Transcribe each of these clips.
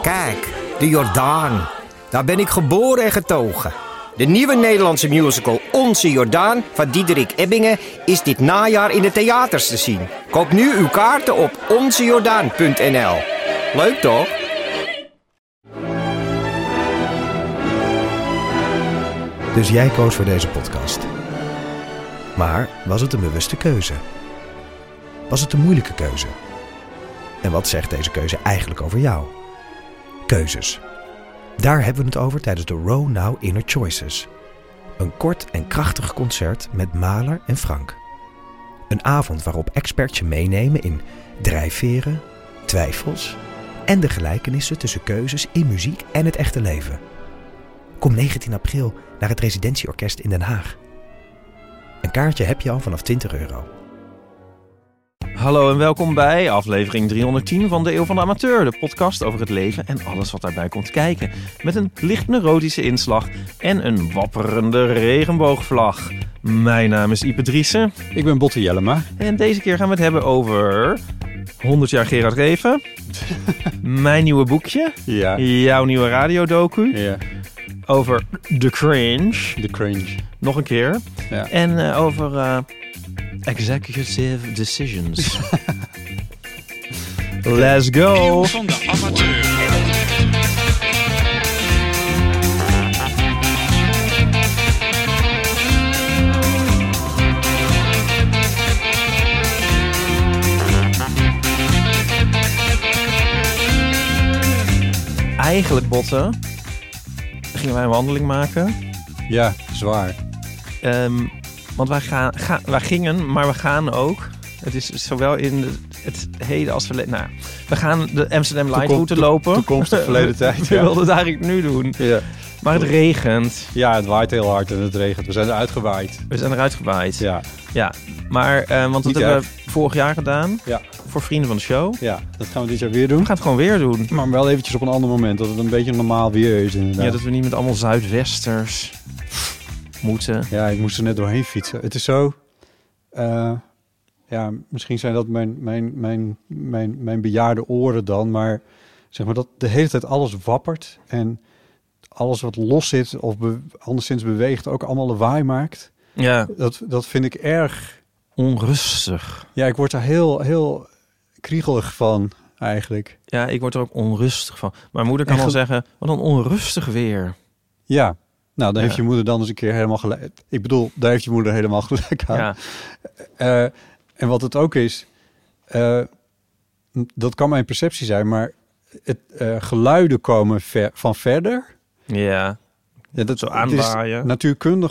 Kijk, de Jordaan. Daar ben ik geboren en getogen. De nieuwe Nederlandse musical Onze Jordaan van Diederik Ebbingen is dit najaar in de theaters te zien. Koop nu uw kaarten op onzejordaan.nl. Leuk toch? Dus jij koos voor deze podcast. Maar was het een bewuste keuze? Was het een moeilijke keuze? En wat zegt deze keuze eigenlijk over jou? Keuzes. Daar hebben we het over tijdens de Row Now Inner Choices. Een kort en krachtig concert met Mahler en Frank. Een avond waarop experts je meenemen in drijfveren, twijfels en de gelijkenissen tussen keuzes in muziek en het echte leven. Kom 19 april naar het Residentieorkest in Den Haag. Een kaartje heb je al vanaf €20. Hallo en welkom bij aflevering 310 van de Eeuw van de Amateur. De podcast over het leven en alles wat daarbij komt kijken. Met een licht neurotische inslag en een wapperende regenboogvlag. Mijn naam is Ipe Driessen. Ik ben Botte Jellema. En deze keer gaan we het hebben over 100 jaar Gerard Reven. Mijn nieuwe boekje. Ja. Jouw nieuwe radiodocu. Ja. Over The Cringe. The Cringe. Nog een keer. Ja. En over executive decisions. Let's go. Eeuw van de Amateur. Eigenlijk, Botte, gingen wij een wandeling maken. Ja, zwaar. Want wij gingen, maar we gaan ook. Het is zowel in het heden als verleden. Nou, we gaan de Amsterdam Light route lopen. Toekomstig verleden tijd. We wilden het eigenlijk nu doen. Ja. Maar het regent. Ja, het waait heel hard en het regent. We zijn eruit gewaaid. We zijn eruit gewaaid. Ja. Maar, want dat Niet hebben erg. we vorig jaar gedaan. Ja. Voor vrienden van de show. Ja, dat gaan we dit jaar weer doen. We gaan het gewoon weer doen. Maar wel eventjes op een ander moment. Dat het een beetje normaal weer is inderdaad. Ja, dat we niet met allemaal Zuidwesters moeten. Ja, ik moest er net doorheen fietsen. Het is zo... ja, misschien zijn dat mijn bejaarde oren dan. Maar zeg maar dat de hele tijd alles wappert. En alles wat los zit of anderszins beweegt ook allemaal lawaai maakt. Ja. Dat vind ik erg... Onrustig. Ja, ik word daar heel kriegelig van eigenlijk. Ja, ik word er ook onrustig van. Mijn moeder kan wel zeggen, wat een onrustig weer. Ja, nou, dan heeft je moeder dan eens een keer helemaal gelijk. Ik bedoel, daar heeft je moeder helemaal gelijk aan. Ja. En wat het ook is, dat kan mijn perceptie zijn, maar het geluiden komen van verder. Ja, dat zo aanwaaien. Natuurkundig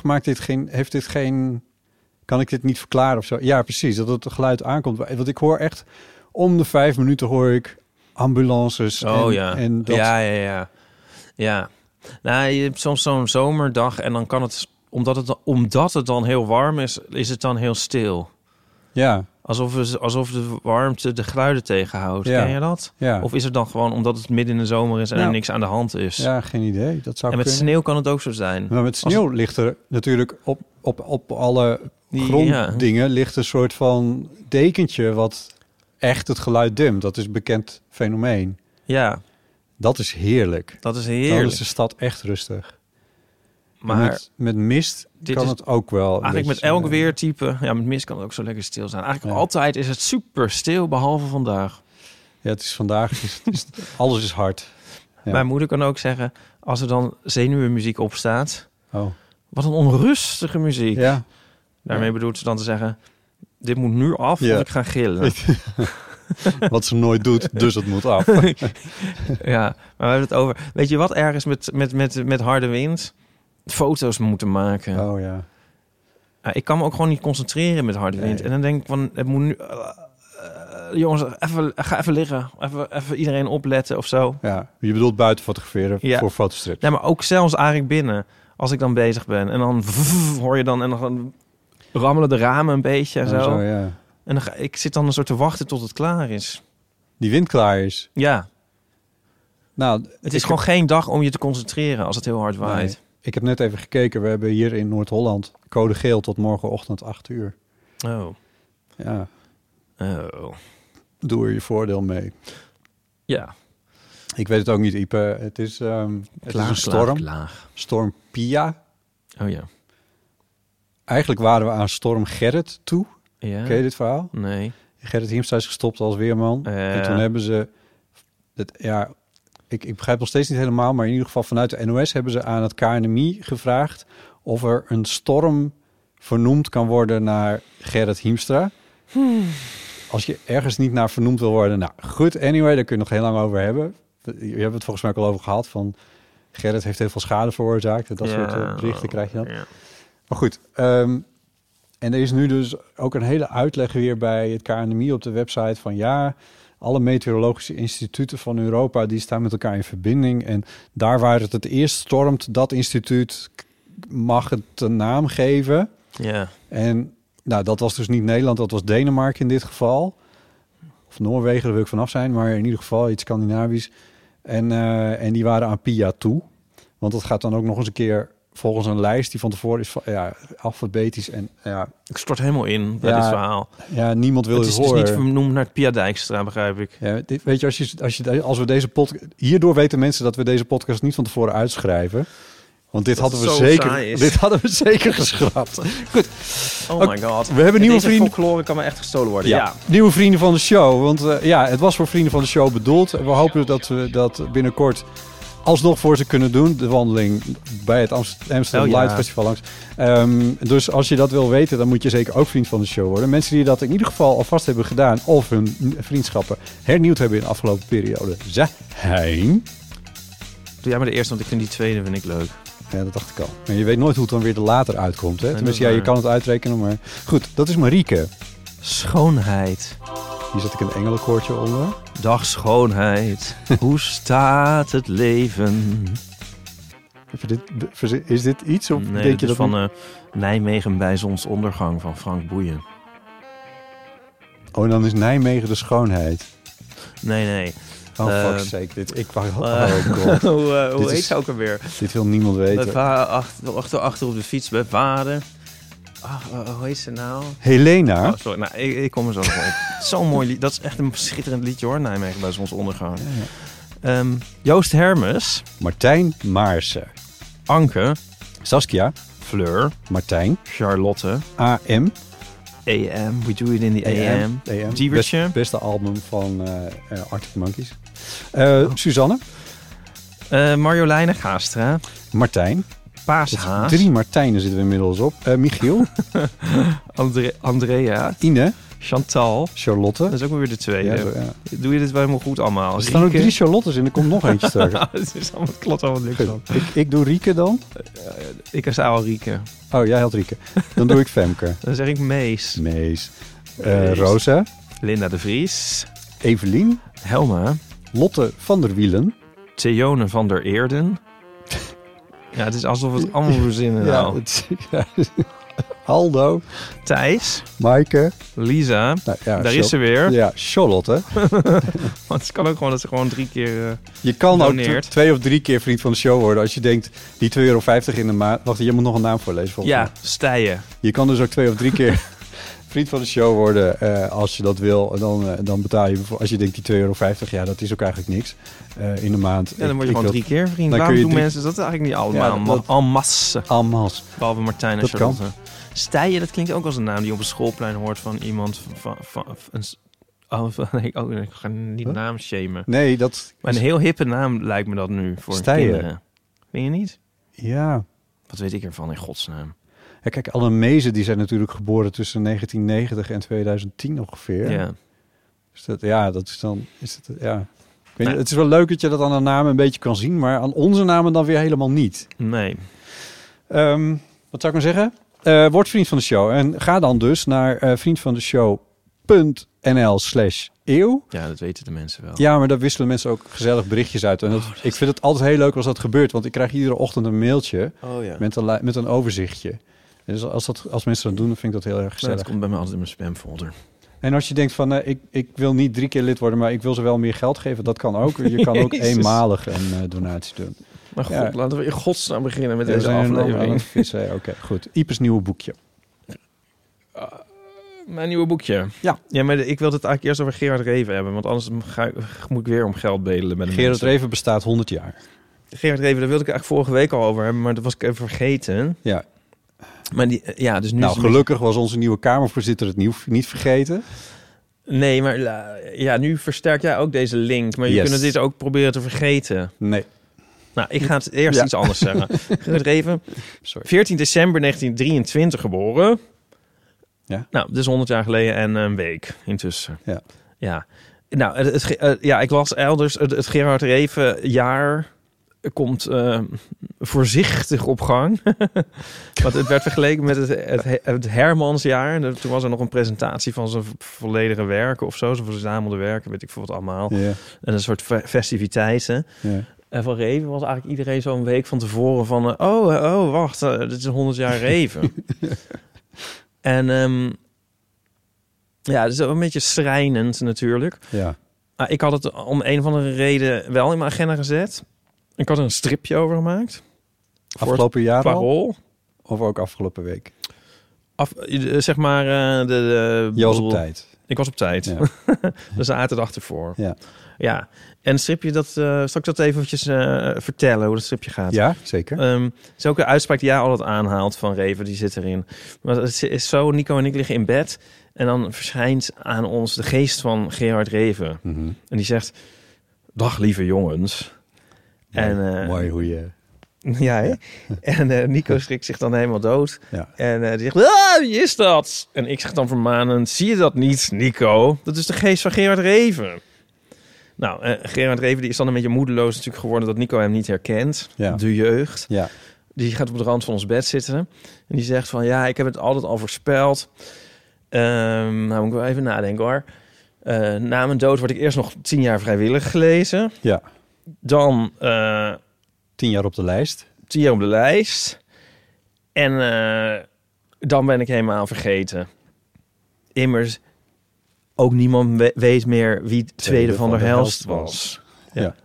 kan ik dit niet verklaren of zo. Ja, precies, dat het geluid aankomt. Want ik hoor echt, om de 5 minuten hoor ik ambulances. En dat... Ja. Nou, je hebt soms zo'n zomerdag en dan kan het, omdat het dan heel warm is het dan heel stil. Ja. Alsof de warmte de geluiden tegenhoudt. Ja. Ken je dat? Ja. Of is het dan gewoon omdat het midden in de zomer is en er niks aan de hand is? Ja, geen idee. Dat zou en met kunnen. sneeuw kan het ook zo zijn. Maar met sneeuw ligt er natuurlijk op alle gronddingen ligt een soort van dekentje wat echt het geluid dempt. Dat is een bekend fenomeen. Ja. Dat is heerlijk. Dat is heerlijk. Dan is de stad echt rustig. Maar met mist kan het ook wel. Eigenlijk met elk weertype... Ja, met mist kan het ook zo lekker stil zijn. Eigenlijk altijd is het super stil, behalve vandaag. Ja, het is vandaag... alles is hard. Ja. Mijn moeder kan ook zeggen... Als er dan zenuwenmuziek opstaat... Oh. Wat een onrustige muziek. Ja. Daarmee bedoelt ze dan te zeggen... Dit moet nu af of ik ga gillen. Wat ze nooit doet, dus het moet af. Ja, maar we hebben het over... Weet je wat erg is met harde wind? Foto's moeten maken. Oh ja. Ja, ik kan me ook gewoon niet concentreren met harde wind. En dan denk ik van... Het moet nu... jongens, ga even liggen. Even iedereen opletten of zo. Ja, je bedoelt buiten fotograferen voor fotostrips. Ja, maar ook zelfs eigenlijk binnen. Als ik dan bezig ben. En dan hoor je dan... En dan rammelen de ramen een beetje en zo. Ja. En ik zit dan een soort te wachten tot het klaar is. Die wind klaar is? Ja. Nou, het is gewoon geen dag om je te concentreren als het heel hard waait. Nee. Ik heb net even gekeken. We hebben hier in Noord-Holland code geel tot morgenochtend 8 uur. Oh. Ja. Oh. Doe er je voordeel mee. Ja. Ik weet het ook niet, Ipe. Het is een storm. Klaag. Storm Pia. Oh ja. Eigenlijk waren we aan storm Gerrit toe. Ja. Ken je dit verhaal? Nee. Gerrit Hiemstra is gestopt als weerman. En toen hebben ze... Ik begrijp nog steeds niet helemaal... maar in ieder geval vanuit de NOS hebben ze aan het KNMI gevraagd... of er een storm vernoemd kan worden naar Gerrit Hiemstra. Als je ergens niet naar vernoemd wil worden... Nou, goed, anyway, daar kun je nog heel lang over hebben. Je hebt het volgens mij ook al over gehad... van Gerrit heeft heel veel schade veroorzaakt. En dat soort berichten krijg je dan. Ja. Maar goed... en er is nu dus ook een hele uitleg weer bij het KNMI op de website van ja, alle meteorologische instituten van Europa die staan met elkaar in verbinding. En daar waar het eerst stormt, dat instituut mag het een naam geven. Ja. En nou, dat was dus niet Nederland, dat was Denemarken in dit geval. Of Noorwegen, daar wil ik vanaf zijn, maar in ieder geval iets Scandinavisch. En die waren aan Pia toe. Want dat gaat dan ook nog eens een keer volgens een lijst die van tevoren is alfabetisch. En ja, Ik stort helemaal in bij dit verhaal. Ja, niemand wil Het het is horen. dus niet vernoemd naar Pia Dijkstra, begrijp ik. Ja, weet je, als we deze podcast... Hierdoor weten mensen dat we deze podcast niet van tevoren uitschrijven. Want dit hadden we zeker geschrapt. Goed. Oh my god. We hebben nieuwe vrienden. Folklore kan me echt gestolen worden. Ja, nieuwe vrienden van de show. Want het was voor vrienden van de show bedoeld. We hopen dat we dat binnenkort alsnog voor ze kunnen doen. De wandeling bij het Amsterdam Light Festival langs. Dus als je dat wil weten, dan moet je zeker ook vriend van de show worden. Mensen die dat in ieder geval alvast hebben gedaan of hun vriendschappen hernieuwd hebben in de afgelopen periode zijn... Doe jij maar de eerste, want ik vind die tweede vind ik leuk. Ja, dat dacht ik al. Maar je weet nooit hoe het dan weer later uitkomt. Hè? Nee, Tenminste, je kan het uitrekenen, maar... Goed, dat is Marieke. Schoonheid. Hier zet ik een engelenkoortje onder. Dag schoonheid. Hoe staat het leven? Is dit iets? Of Nee, denk je dat dat is van Nijmegen bij zonsondergang van Frank Boeien. Oh, dan is Nijmegen de schoonheid. Nee. Oh, fuck's sake. Hoe heet ze ook alweer? Dit wil niemand weten. Achter op de fiets bij vader. Hoe heet ze nou? Helena. Oh, sorry, nou, ik kom er zo nog op. Zo'n mooi lied. Dat is echt een schitterend liedje hoor, Nijmegen bij zonsondergang. Ja. Joost Hermes. Martijn Maarsen. Anke. Saskia. Fleur. Martijn. Charlotte. AM. AM. We do it in the AM. Diewertje. Beste album van Arctic Monkeys. Suzanne. Marjoleine Gaastra. Martijn. Paashaas. 3 Martijnen zitten we inmiddels op. Michiel. Andrea. Ine. Chantal. Charlotte. Dat is ook weer de tweede. Ja. Doe je dit wel helemaal goed allemaal? Er staan ook 3 Charlottes in. Er komt nog eentje straks. Het klopt allemaal niks van. Ik doe Rieke dan. Ik is al Rieke. Oh, jij had Rieke. Dan doe ik Femke. Dan zeg ik Mees. Rosa. Linda de Vries. Evelien. Helma. Lotte van der Wielen. Theone van der Eerden. Ja, het is alsof het allemaal verzinnen nou. Aldo. Thijs. Maaike. Lisa. Nou, ja, daar is ze weer. Ja, Charlotte. Want het kan ook gewoon dat ze gewoon 3 keer je kan doneert. ook 2 of 3 keer vriend van de show worden. Als je denkt, die €2,50 in de maand... Wacht, je moet nog een naam voorlezen volgens mij. Stijen. Je kan dus ook 2 of 3 keer vriend van de show worden als je dat wil. En dan betaal je, als je denkt die €2,50, ja, dat is ook eigenlijk niks in de maand. Ja, dan word je gewoon 3 keer vriend. Dan Waarom kun je doen mensen dat eigenlijk niet allemaal? Ja, en masse. En masse. Behalve Martijn en Dat Charlotte. kan. Stijen, dat klinkt ook als een naam die op een schoolplein hoort van iemand ik ga niet naam shamen. Nee, dat... Maar een heel hippe naam lijkt me dat nu voor Stijen. kinderen. Vind je niet? Ja. Wat weet ik ervan in godsnaam? Ja, kijk, alle Mezen die zijn natuurlijk geboren tussen 1990 en 2010 ongeveer. Ja. Dus dat is dan... Ik weet niet, het is wel leuk dat je dat aan de namen een beetje kan zien, maar aan onze namen dan weer helemaal niet. Nee. Wat zou ik maar zeggen? Word vriend van de show. En ga dan dus naar vriendvandeshow.nl/eeuw. Ja, dat weten de mensen wel. Ja, maar daar wisselen mensen ook gezellig berichtjes uit. En ik vind het altijd heel leuk als dat gebeurt. Want ik krijg iedere ochtend een mailtje met een overzichtje. Dus als mensen dat doen, dan vind ik dat heel erg gezellig. Dat komt bij mij altijd in mijn spamfolder. En als je denkt van, ik wil niet 3 keer lid worden, maar ik wil ze wel meer geld geven, dat kan ook. Je kan ook eenmalig een donatie doen. Maar god, laten we in godsnaam beginnen met deze aflevering. Oké, goed. Ipes nieuwe boekje. Mijn nieuwe boekje. Ja. Ja, maar ik wilde het eigenlijk eerst over Gerard Reven hebben. Want anders moet ik weer om geld bedelen met de Gerard mensen. Reven bestaat 100 jaar. Gerard Reven, daar wilde ik eigenlijk vorige week al over hebben. Maar dat was ik even vergeten. Ja. Maar dus nu... Nou, gelukkig was onze nieuwe Kamervoorzitter het niet vergeten. Nee, maar nu versterk jij ook deze link. Maar je kunt dit ook proberen te vergeten. Nee. Nou, ik ga het eerst iets anders zeggen. Gerard Reven, 14 december 1923 geboren. Ja. Nou, dus 100 jaar geleden en een week intussen. Ja. Nou, ik las elders, het Gerard Reven jaar komt voorzichtig op gang. Want het werd vergeleken met het Hermansjaar. Toen was er nog een presentatie van zijn volledige werken of zo. Zijn verzamelde werken, weet ik veel wat allemaal. Ja. En een soort festiviteiten. Ja. En van Reven was eigenlijk iedereen zo'n week van tevoren van... wacht, dit is 100 jaar Reven. En dat is ook een beetje schrijnend natuurlijk. Ja. Ik had het om een of andere reden wel in mijn agenda gezet. Ik had er een stripje over gemaakt. Afgelopen jaar Parool. al? Of ook afgelopen week? Zeg maar... Je was op tijd. Ik was op tijd. Ja. De zaterdag ervoor. Ja. En het stripje, zal ik dat eventjes vertellen, hoe dat stripje gaat? Ja, zeker. Het is ook een uitspraak die jij altijd aanhaalt van Reven, die zit erin. Maar het is zo, Nico en ik liggen in bed en dan verschijnt aan ons de geest van Gerard Reven. Mm-hmm. En die zegt, dag lieve jongens. Mooi hoe je... Ja, hè? Ja. En Nico schrikt zich dan helemaal dood. Ja. En die zegt, wie is dat? En ik zeg dan vermanend, zie je dat niet, Nico? Dat is de geest van Gerard Reven. Nou, Gerard Reven die is dan een beetje moedeloos natuurlijk geworden dat Nico hem niet herkent. Ja. De jeugd. Ja. Die gaat op de rand van ons bed zitten. En die zegt van, ik heb het altijd al voorspeld. Nou, moet ik wel even nadenken hoor. Na mijn dood word ik eerst nog 10 jaar vrijwillig gelezen. Ja. Dan 10 jaar op de lijst. 10 jaar op de lijst. En dan ben ik helemaal vergeten. Immers, ook niemand weet meer wie Tweede van der Helst was. Ja.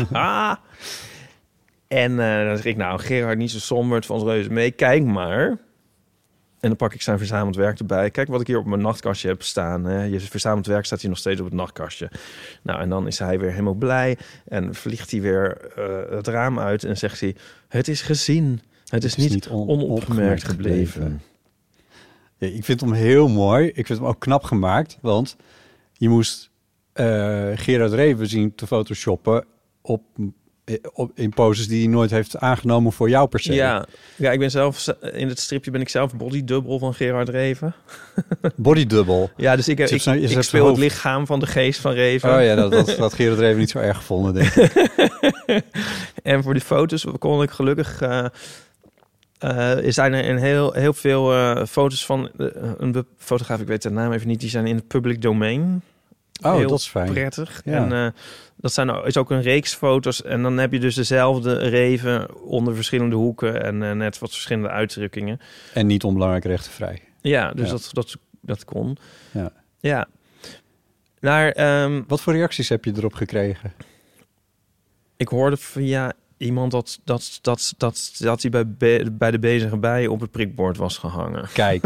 En dan zeg ik, Gerard, niet zo somber, het valt reuze mee. Kijk maar. En dan pak ik zijn verzameld werk erbij. Kijk wat ik hier op mijn nachtkastje heb staan. Hè. Je verzameld werk staat hier nog steeds op het nachtkastje. Nou, en dan is hij weer helemaal blij. En vliegt hij weer het raam uit en zegt hij... Het is gezien. Het is niet onopgemerkt gebleven. Ja, ik vind hem heel mooi. Ik vind hem ook knap gemaakt. Want je moest Gerard Reven zien te photoshoppen in poses die hij nooit heeft aangenomen voor jou per se. Ja, ik ben zelf... In het stripje ben ik zelf bodydubbel van Gerard Reven. Bodydubbel. Ja, dus ik speel het lichaam van de geest van Reven. Oh ja, dat had Gerard Reven niet zo erg gevonden, denk ik. En voor die foto's kon ik gelukkig... er zijn er heel veel foto's van een fotograaf, ik weet de naam even niet, die zijn in het public domain. Oh, heel dat is fijn. Prettig. Ja. En dat is ook een reeks foto's. En dan heb je dus dezelfde Reven onder verschillende hoeken en net wat verschillende uitdrukkingen. En niet onbelangrijk rechtenvrij. Ja, dus dat kon. Ja. Wat voor reacties heb je erop gekregen? Ik hoorde via iemand dat hij bij de bezige bij op het prikbord was gehangen. Kijk.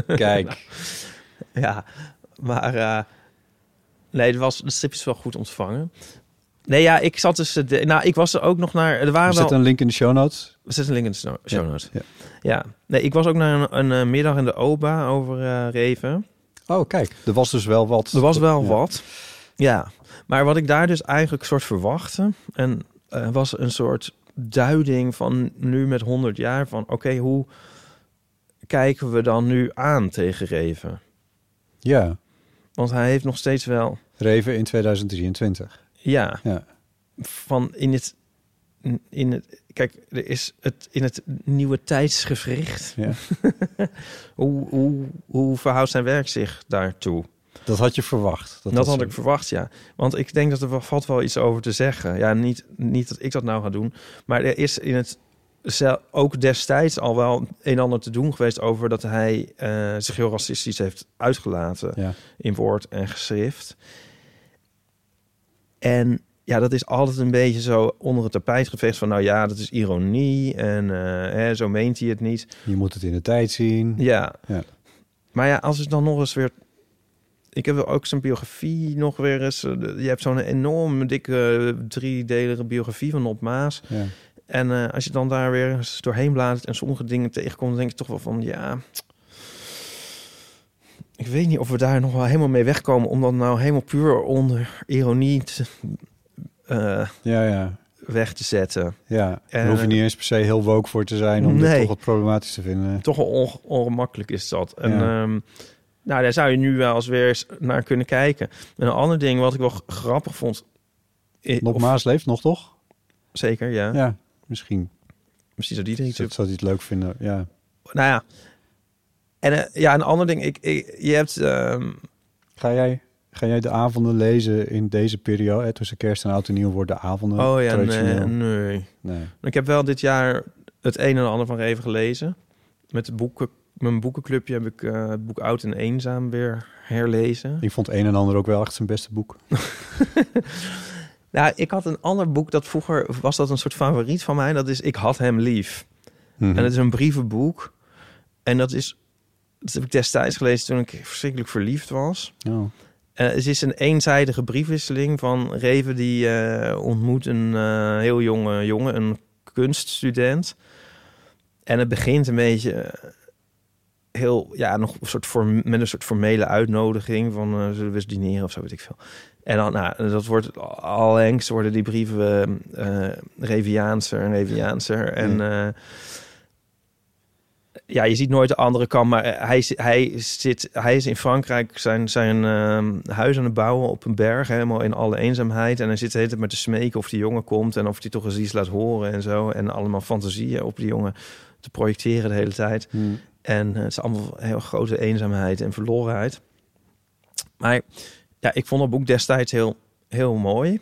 Ja, maar nee, de strip is wel goed ontvangen. Nee, ja, ik zat dus... ik was er ook nog naar... We zetten een link in de show notes. We zetten een link in de show notes. Ja. Nee, ik was ook naar een middag in de OBA over Reven. Oh, kijk. Er was dus wel wat. Er was wel wat. Ja. Maar wat ik daar dus eigenlijk soort verwachtte... en was een soort duiding van nu met 100 jaar... van oké, hoe kijken we dan nu aan tegen Reven? Ja. Want hij heeft nog steeds wel... Reven in 2023. Ja. Ja. Van in het... Kijk, er is het in het nieuwe tijdsgewricht. Ja. hoe verhoudt zijn werk zich daartoe? Dat had je verwacht. Dat had ik verwacht, ja. Want ik denk dat er valt wel iets over te zeggen. Ja, niet dat ik dat nou ga doen. Maar er is in het ook destijds al wel een en ander te doen geweest over dat hij zich heel racistisch heeft uitgelaten in woord en geschrift. En ja, dat is altijd een beetje zo onder het tapijt geveegd van... nou ja, dat is ironie en zo meent hij het niet. Je moet het in de tijd zien. Ja. Maar ja, als het dan nog eens weer ik heb ook zijn biografie nog weer eens. Je hebt zo'n enorm dikke 3-delige biografie van Nop Maas. Ja. En als je dan daar weer eens doorheen bladert en sommige dingen tegenkomt, dan denk je toch wel van, ja, ik weet niet of we daar nog wel helemaal mee wegkomen om dat nou helemaal puur onder ironie weg te zetten. Ja, daar hoef je niet eens per se heel woke voor te zijn om dit toch wat problematisch te vinden. Toch wel ongemakkelijk is dat. En nou, daar zou je nu wel eens weer eens naar kunnen kijken. En een ander ding wat ik wel grappig vond. Nop Maas leeft nog, toch? Zeker, ja. Ja, misschien. Misschien zou die er iets zou hij het leuk vinden, ja. Nou ja. En een ander ding. Je hebt... Ga jij de avonden lezen in deze periode? Tussen kerst en oud en nieuw worden de avonden traditioneel? Nee. Ik heb wel dit jaar het een en ander van Reven gelezen. Met de boeken, mijn boekenclubje heb ik het boek Oud en Eenzaam weer herlezen. Ik vond een en ander ook wel echt zijn beste boek. Nou, ik had een ander boek dat vroeger was dat een soort favoriet van mij. Dat is Ik had hem lief. En het is een brievenboek. En dat heb ik destijds gelezen toen ik verschrikkelijk verliefd was. Oh. Het is een eenzijdige briefwisseling van Reven die ontmoet een heel jonge jongen, een kunststudent. En het begint een beetje heel, nog een soort met een soort formele uitnodiging van zullen we eens dineren of zo, weet ik veel. En dan, dat wordt allengs worden die brieven Reviaanser en Reviaanser. En je ziet nooit de andere kant, maar hij is in Frankrijk zijn huis aan het bouwen op een berg, helemaal in alle eenzaamheid. En hij zit de hele tijd met te smeken of die jongen komt en of hij toch eens iets laat horen en zo. En allemaal fantasieën op die jongen te projecteren de hele tijd. En het is allemaal heel grote eenzaamheid en verlorenheid. Maar ik vond het boek destijds heel, heel mooi.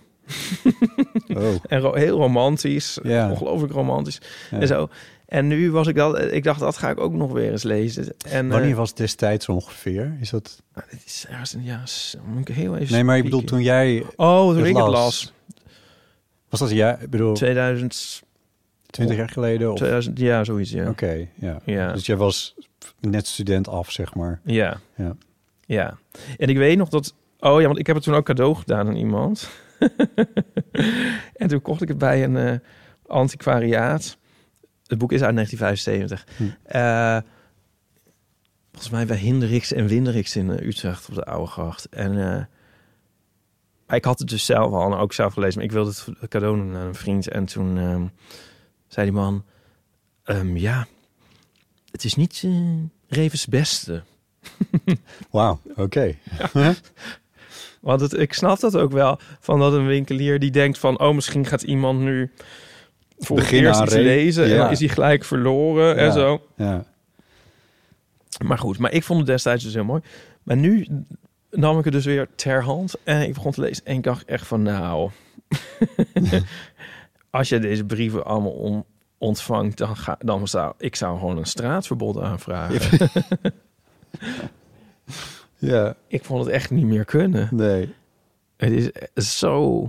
En heel romantisch. Ongelooflijk romantisch. En zo. En nu was ik dacht, dat ga ik ook nog weer eens lezen. En, wanneer was het destijds ongeveer? Is dat... Het is ergens moet ik heel even... Nee, maar ik bedoel, toen jij... toen ik het las. Was dat ik bedoel... 2000... 20 jaar geleden? Of? 2000, ja, zoiets, ja. Oké, ja. Dus jij was net student af, zeg maar. Ja. En ik weet nog dat... want ik heb het toen ook cadeau gedaan aan iemand. En toen kocht ik het bij een antiquariaat. Het boek is uit 1975. Volgens mij bij Hinderiks en Winderiks in Utrecht op de Oude Gracht. En ik had het dus zelf al en ook zelf gelezen. Maar ik wilde het cadeau doen aan een vriend. En toen zei die man... het is niet Revens beste. Wauw, oké. Ja. Want ik snap dat ook wel. Van dat een winkelier die denkt van... misschien gaat iemand nu... voor het eerst iets lezen en dan is hij gelijk verloren en zo. Ja. Maar goed, maar ik vond het destijds dus heel mooi. Maar nu nam ik het dus weer ter hand en ik begon te lezen en ik dacht echt van als je deze brieven allemaal ontvangt, dan zou ik gewoon een straatverbod aanvragen. Ja. Ik vond het echt niet meer kunnen. Nee. Het is zo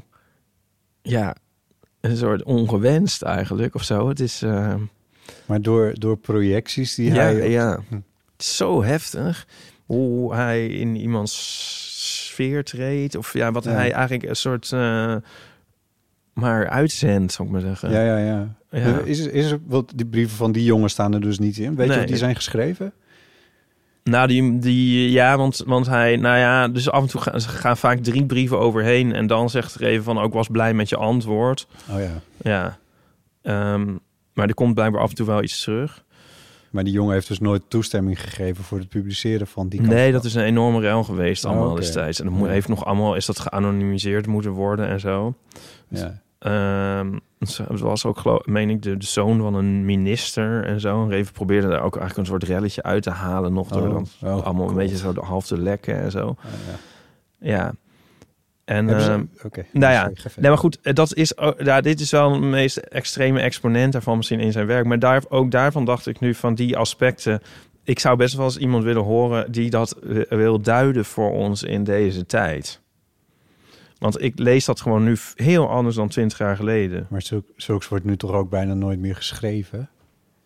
een soort ongewenst eigenlijk of zo. Het is... Maar door projecties die hij... Ja, het is zo heftig hoe hij in iemands sfeer treedt. Of wat hij eigenlijk een soort... maar uitzendt, zou ik maar zeggen. Ja. Is er wat die brieven van die jongen staan er dus niet in? Weet je of die zijn geschreven? Nou, want hij... dus af en toe gaan vaak 3 brieven overheen. En dan zegt er even van, ook was blij met je antwoord. Oh ja. Ja. Maar er komt blijkbaar af en toe wel iets terug. Maar die jongen heeft dus nooit toestemming gegeven voor het publiceren van die kant. Nee, dat is een enorme rel geweest allemaal destijds. En dan heeft nog allemaal, is dat geanonimiseerd moeten worden en zo. Ja. Het was ook, meen ik, de zoon van een minister en zo. En Reven probeerde daar ook eigenlijk een soort relletje uit te halen nog. Door dan allemaal een beetje zo half te lekken en zo. Ja. En nee, maar goed, dat is, dit is wel de meest extreme exponent daarvan misschien in zijn werk. Maar ook daarvan dacht ik nu van die aspecten. Ik zou best wel eens iemand willen horen die dat wil duiden voor ons in deze tijd. Want ik lees dat gewoon nu heel anders dan 20 jaar geleden. Maar zulks wordt nu toch ook bijna nooit meer geschreven?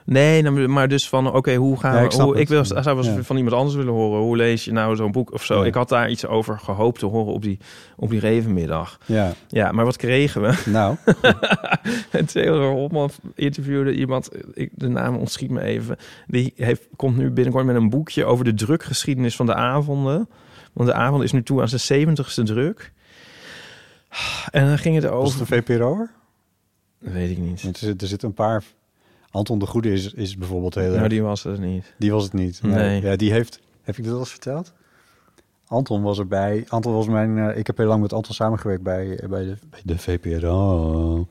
Nee, maar dus van, oké, hoe gaan Ja, ik snap we... het. Zou wel eens van iemand anders willen horen. Hoe lees je nou zo'n boek of zo? Ja. Ik had daar iets over gehoopt te horen op die Revenmiddag. Ja, Ja, maar wat kregen we? nou. Theodor Hopman interviewde iemand, de naam ontschiet me even. Die komt nu binnenkort met een boekje over de drukgeschiedenis van de avonden. Want de avond is nu toe aan zijn 70ste druk. En dan ging het Was over... het een VPRO'er? Weet ik niet. Want er zitten een paar... Anton de Goede is bijvoorbeeld heel Maar erg... die was het niet. Die was het niet. Nee. Ja, die heeft... Heb ik dit al eens verteld? Anton was erbij. Anton was mijn... ik heb heel lang met Anton samengewerkt bij de VPRO.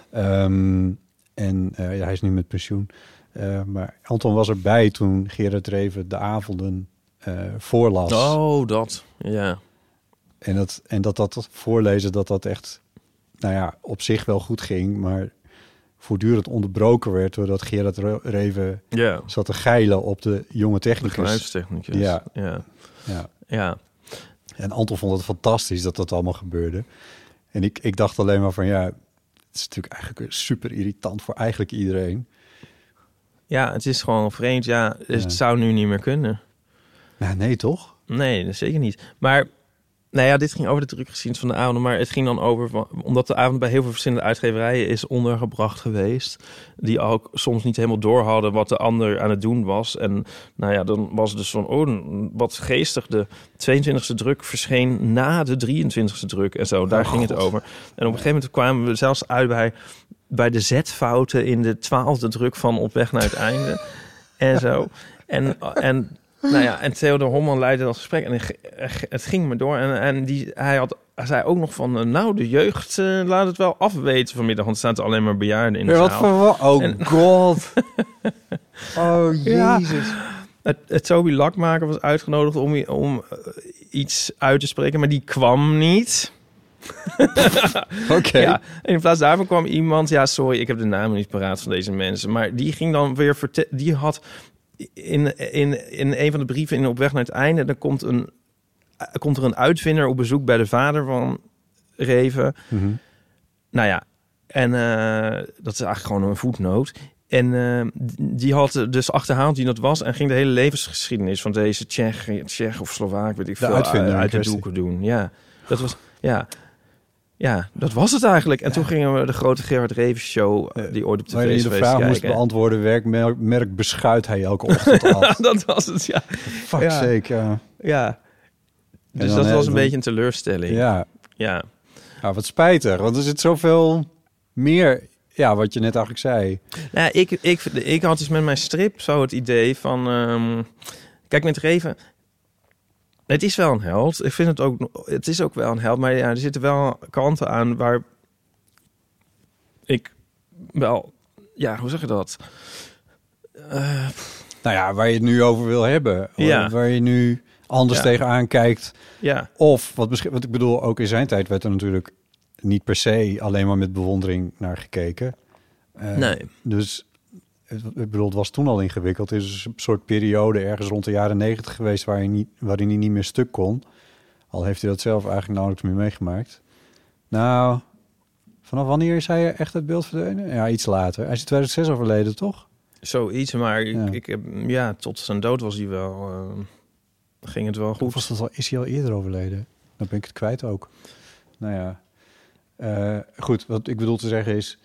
Hij is nu met pensioen. Maar Anton was erbij toen Gerard Reven de avonden voorlas. Oh, dat. Ja. En dat voorlezen, dat echt... Nou ja, op zich wel goed ging, maar voortdurend onderbroken werd doordat Gerard Reven Ja. zat te geilen op de jonge technicus. Geluidstechnicus. Ja. Ja. Ja. Ja. En Anton vond het fantastisch dat dat allemaal gebeurde. En ik dacht alleen maar van ja, het is natuurlijk eigenlijk super irritant voor eigenlijk iedereen. Ja, het is gewoon vreemd. Ja, het zou nu niet meer kunnen. Nou, nee, toch? Nee, dat zeker niet. Maar, nou ja, dit ging over de drukgeschiedenis van de avond. Maar het ging dan over, omdat de avond bij heel veel verschillende uitgeverijen is ondergebracht geweest. Die ook soms niet helemaal door hadden wat de ander aan het doen was. En nou ja, dan was het dus van, wat geestig. De 22e druk verscheen na de 23e druk en zo. Daar ging het over. En op een gegeven moment kwamen we zelfs uit bij de zetfouten in de 12e druk van Op weg naar het einde. En zo. En nou ja, en Theodor Hopman leidde dat gesprek en het ging maar door. En hij zei ook nog van, nou, de jeugd laat het wel afweten vanmiddag, want er staan alleen maar bejaarden in de Wat zaal. voor wat? Oh god. Oh Ja. jezus. Het Toby Lakmaker was uitgenodigd om iets uit te spreken, maar die kwam niet. Oké. Ja, en in plaats daarvan kwam iemand, ja, sorry, ik heb de namen niet paraat van deze mensen, maar die ging dan weer vertellen, die had in een van de brieven in Op weg naar het einde, dan komt er een uitvinder op bezoek bij de vader van Reven. Mm-hmm. Nou ja, en dat is eigenlijk gewoon een voetnoot. En die had dus achterhaald wie dat was en ging de hele levensgeschiedenis van deze Tsjech of Slovaak, weet ik De veel, uitvinder uit de in kwestie. doeken doen. Ja, dat was, ja, dat was het eigenlijk. En toen gingen we de grote Gerard Reven show, die ooit op Waarin tv is je de geweest, vraag moest kijken. beantwoorden, merk beschuit hij elke ochtend af. Dat was het, ja. Fuck Ja. sake, ja. Ja. Dus dan, dat was een dan- beetje een teleurstelling. Ja. Ja. Ja, wat spijtig, want er zit zoveel meer... Ja, wat je net eigenlijk zei. Nou, ik had dus met mijn strip zo het idee van... kijk, met Reven... Het is wel een held. Ik vind het ook... Het is ook wel een held. Maar ja, er zitten wel kanten aan waar ik wel... Ja, hoe zeg je dat? Nou ja, waar je het nu over wil hebben. Ja. Waar je nu anders tegenaan kijkt. Ja. Of, wat ik bedoel, ook in zijn tijd werd er natuurlijk niet per se alleen maar met bewondering naar gekeken. Nee. Dus, ik bedoel, het was toen al ingewikkeld. Het is een soort periode ergens rond de jaren 90 geweest waarin hij niet meer stuk kon. Al heeft hij dat zelf eigenlijk nauwelijks meer meegemaakt. Nou, vanaf wanneer is hij echt uit beeld verdwenen? Ja, iets later. Hij is in 2006 overleden, toch? Zoiets, maar Ja. ik heb... Ja, tot zijn dood was hij wel... ging het wel Of goed. was dat al, is hij al eerder overleden? Dan ben ik het kwijt ook. Nou ja. Goed, wat ik bedoel te zeggen is...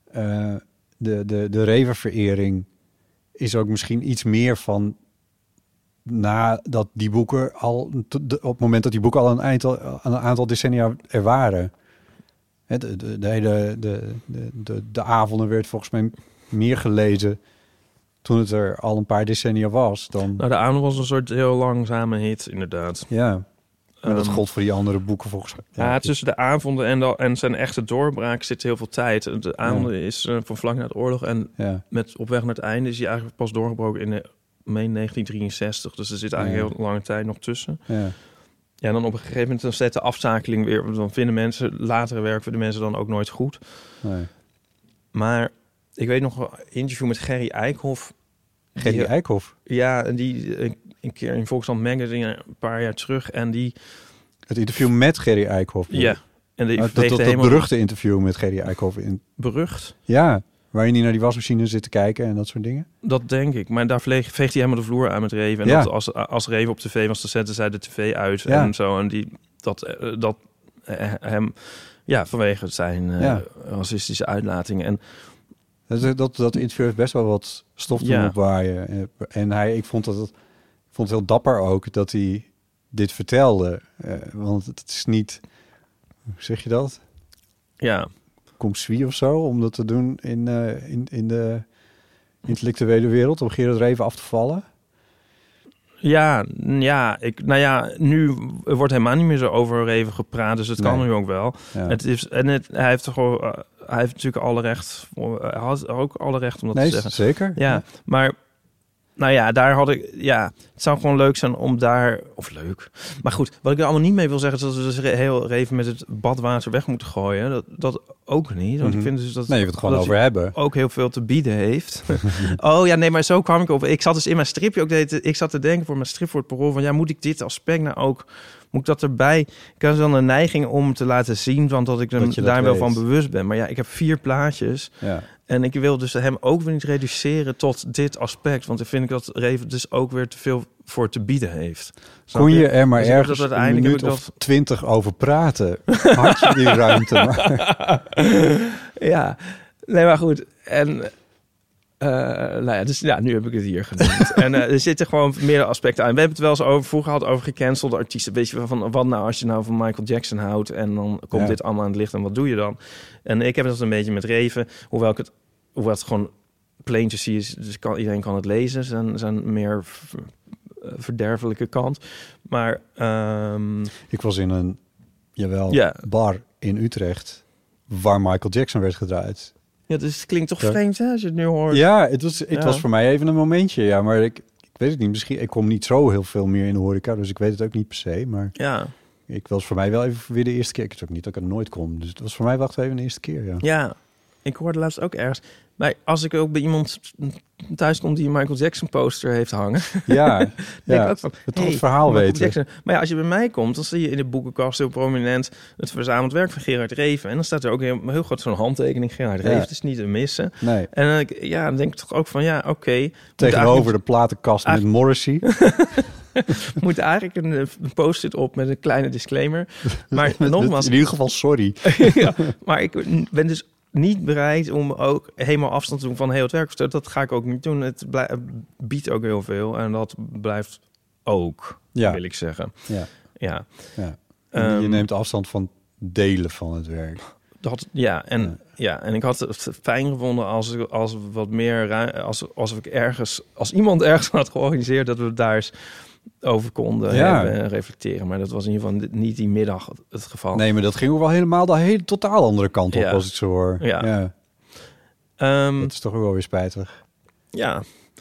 de Reven-verering is ook misschien iets meer van... nadat die boeken al... op het moment dat die boeken al een aantal decennia er waren. Hè, de avonden werd volgens mij meer gelezen... toen het er al een paar decennia was. Dan, Nou, de avond was een soort heel langzame hit, inderdaad. ja, maar dat Ehm, gold voor die andere boeken volgens mij. Ja, tussen de avonden en zijn echte doorbraak zit heel veel tijd. De avonden is van vlak na de oorlog en Ja. met Op weg naar het einde is hij eigenlijk pas doorgebroken in meen 1963. Dus er zit eigenlijk heel lange tijd nog tussen. Ja. Ja, en dan op een gegeven moment dan zet de afzakeling weer. Dan vinden mensen, latere werk vinden mensen dan ook nooit goed. Nee. Maar ik weet nog wel een interview met Gerry Eikhoff. Gerry Die- Eikhoff. Ja, en die een keer in Volkskrant Magazine een paar jaar terug. En die, Het interview met Gerry Eikhoff. ja, en die Dat veegde dat helemaal beruchte interview met Gerry Eikhoff. berucht. Ja, Waarin hij naar die wasmachine zit te kijken en dat soort dingen. Dat denk ik. Maar daar veegt hij helemaal de vloer aan met Reven. En Ja. dat als Reven op tv was, dan zetten zij de tv uit Ja. en zo. En dat hem... Ja, vanwege zijn racistische uitlatingen. En Dat interview heeft best wel wat stof doen opwaaien. En ik vond het heel dapper ook dat hij dit vertelde. Want het is niet... Hoe zeg je dat? ja, Comme suis of zo, om dat te doen in de intellectuele wereld, om Gerard Reven af te vallen. nu wordt helemaal niet meer zo over Reven gepraat, dus het kan nu ook wel. Ja. Hij heeft natuurlijk alle recht, hij had ook alle recht om dat te zeggen. Zeker. Ja, maar nou ja, daar had ik... Ja, het zou gewoon leuk zijn om daar... Of leuk. Maar goed, wat ik er allemaal niet mee wil zeggen... is dat we dus heel Reven met het badwater weg moeten gooien. Dat ook niet. Want ik vind dus dat... Nee, je wilt het gewoon dat over hij hebben. ook heel veel te bieden heeft. Oh ja, nee, maar zo kwam ik op. Ik zat dus in mijn stripje ook... Ik zat te denken voor mijn strip voor het Parool... van ja, moet ik dit aspect nou ook... Moet ik dat erbij? Ik had dan een neiging om te laten zien... want dat ik daar wel van bewust ben. Maar ja, ik heb 4 plaatjes... Ja. En ik wil dus hem ook weer niet reduceren tot dit aspect. Want ik vind dat Reven dus ook weer te veel voor te bieden heeft. Kon je er maar dus ergens een minuut of 20 over praten? Had je die ruimte maar? Ja, nee, maar goed. En nu heb ik het hier genoemd. En er zitten gewoon meerdere aspecten aan. We hebben het wel eens vroeger gehad over gecancelde artiesten. Weet je van wat nou als je nou van Michael Jackson houdt en dan komt dit allemaal aan het licht en wat doe je dan? En ik heb het een beetje met Reven, hoewel het gewoon plaintjes zie is, dus iedereen kan het lezen, zijn meer verderfelijke kant. Maar ik was in een bar in Utrecht waar Michael Jackson werd gedraaid. Ja, dus het klinkt toch vreemd hè, als je het nu hoort. Ja, het was voor mij even een momentje. Ja, maar ik weet het niet. Misschien, ik kom niet zo heel veel meer in de horeca, dus ik weet het ook niet per se. Maar ik was voor mij wel even weer de eerste keer. Ik weet ook niet dat ik er nooit kom. Dus het was voor mij wacht even de eerste keer. Ja, ik hoorde laatst ook ergens. Maar als ik ook bij iemand thuis kom die een Michael Jackson poster heeft hangen. Ja, denk ik ook van, het verhaal weten. Jackson. Maar ja, als je bij mij komt, dan zie je in de boekenkast heel prominent het verzameld werk van Gerard Reven. En dan staat er ook heel groot zo'n handtekening. Gerard Reven, het is niet te missen. Nee. En dan denk ik toch ook van, oké. Tegenover de platenkast met Morrissey. Moet eigenlijk een post-it op met een kleine disclaimer. Maar nogmaals... In ieder geval sorry. Maar ik ben dus niet bereid om ook helemaal afstand te doen van heel het werk. Dat ga ik ook niet doen. Het biedt ook heel veel. En dat blijft ook, wil ik zeggen. Ja. Je neemt afstand van delen van het werk. En ik had het fijn gevonden als wat meer als iemand ergens had georganiseerd dat we daar eens over konden reflecteren. Maar dat was in ieder geval niet die middag het geval. Nee, maar dat ging ook wel helemaal de hele totaal andere kant op, als ik zo hoor. Ja. Dat is toch ook wel weer spijtig. Ja.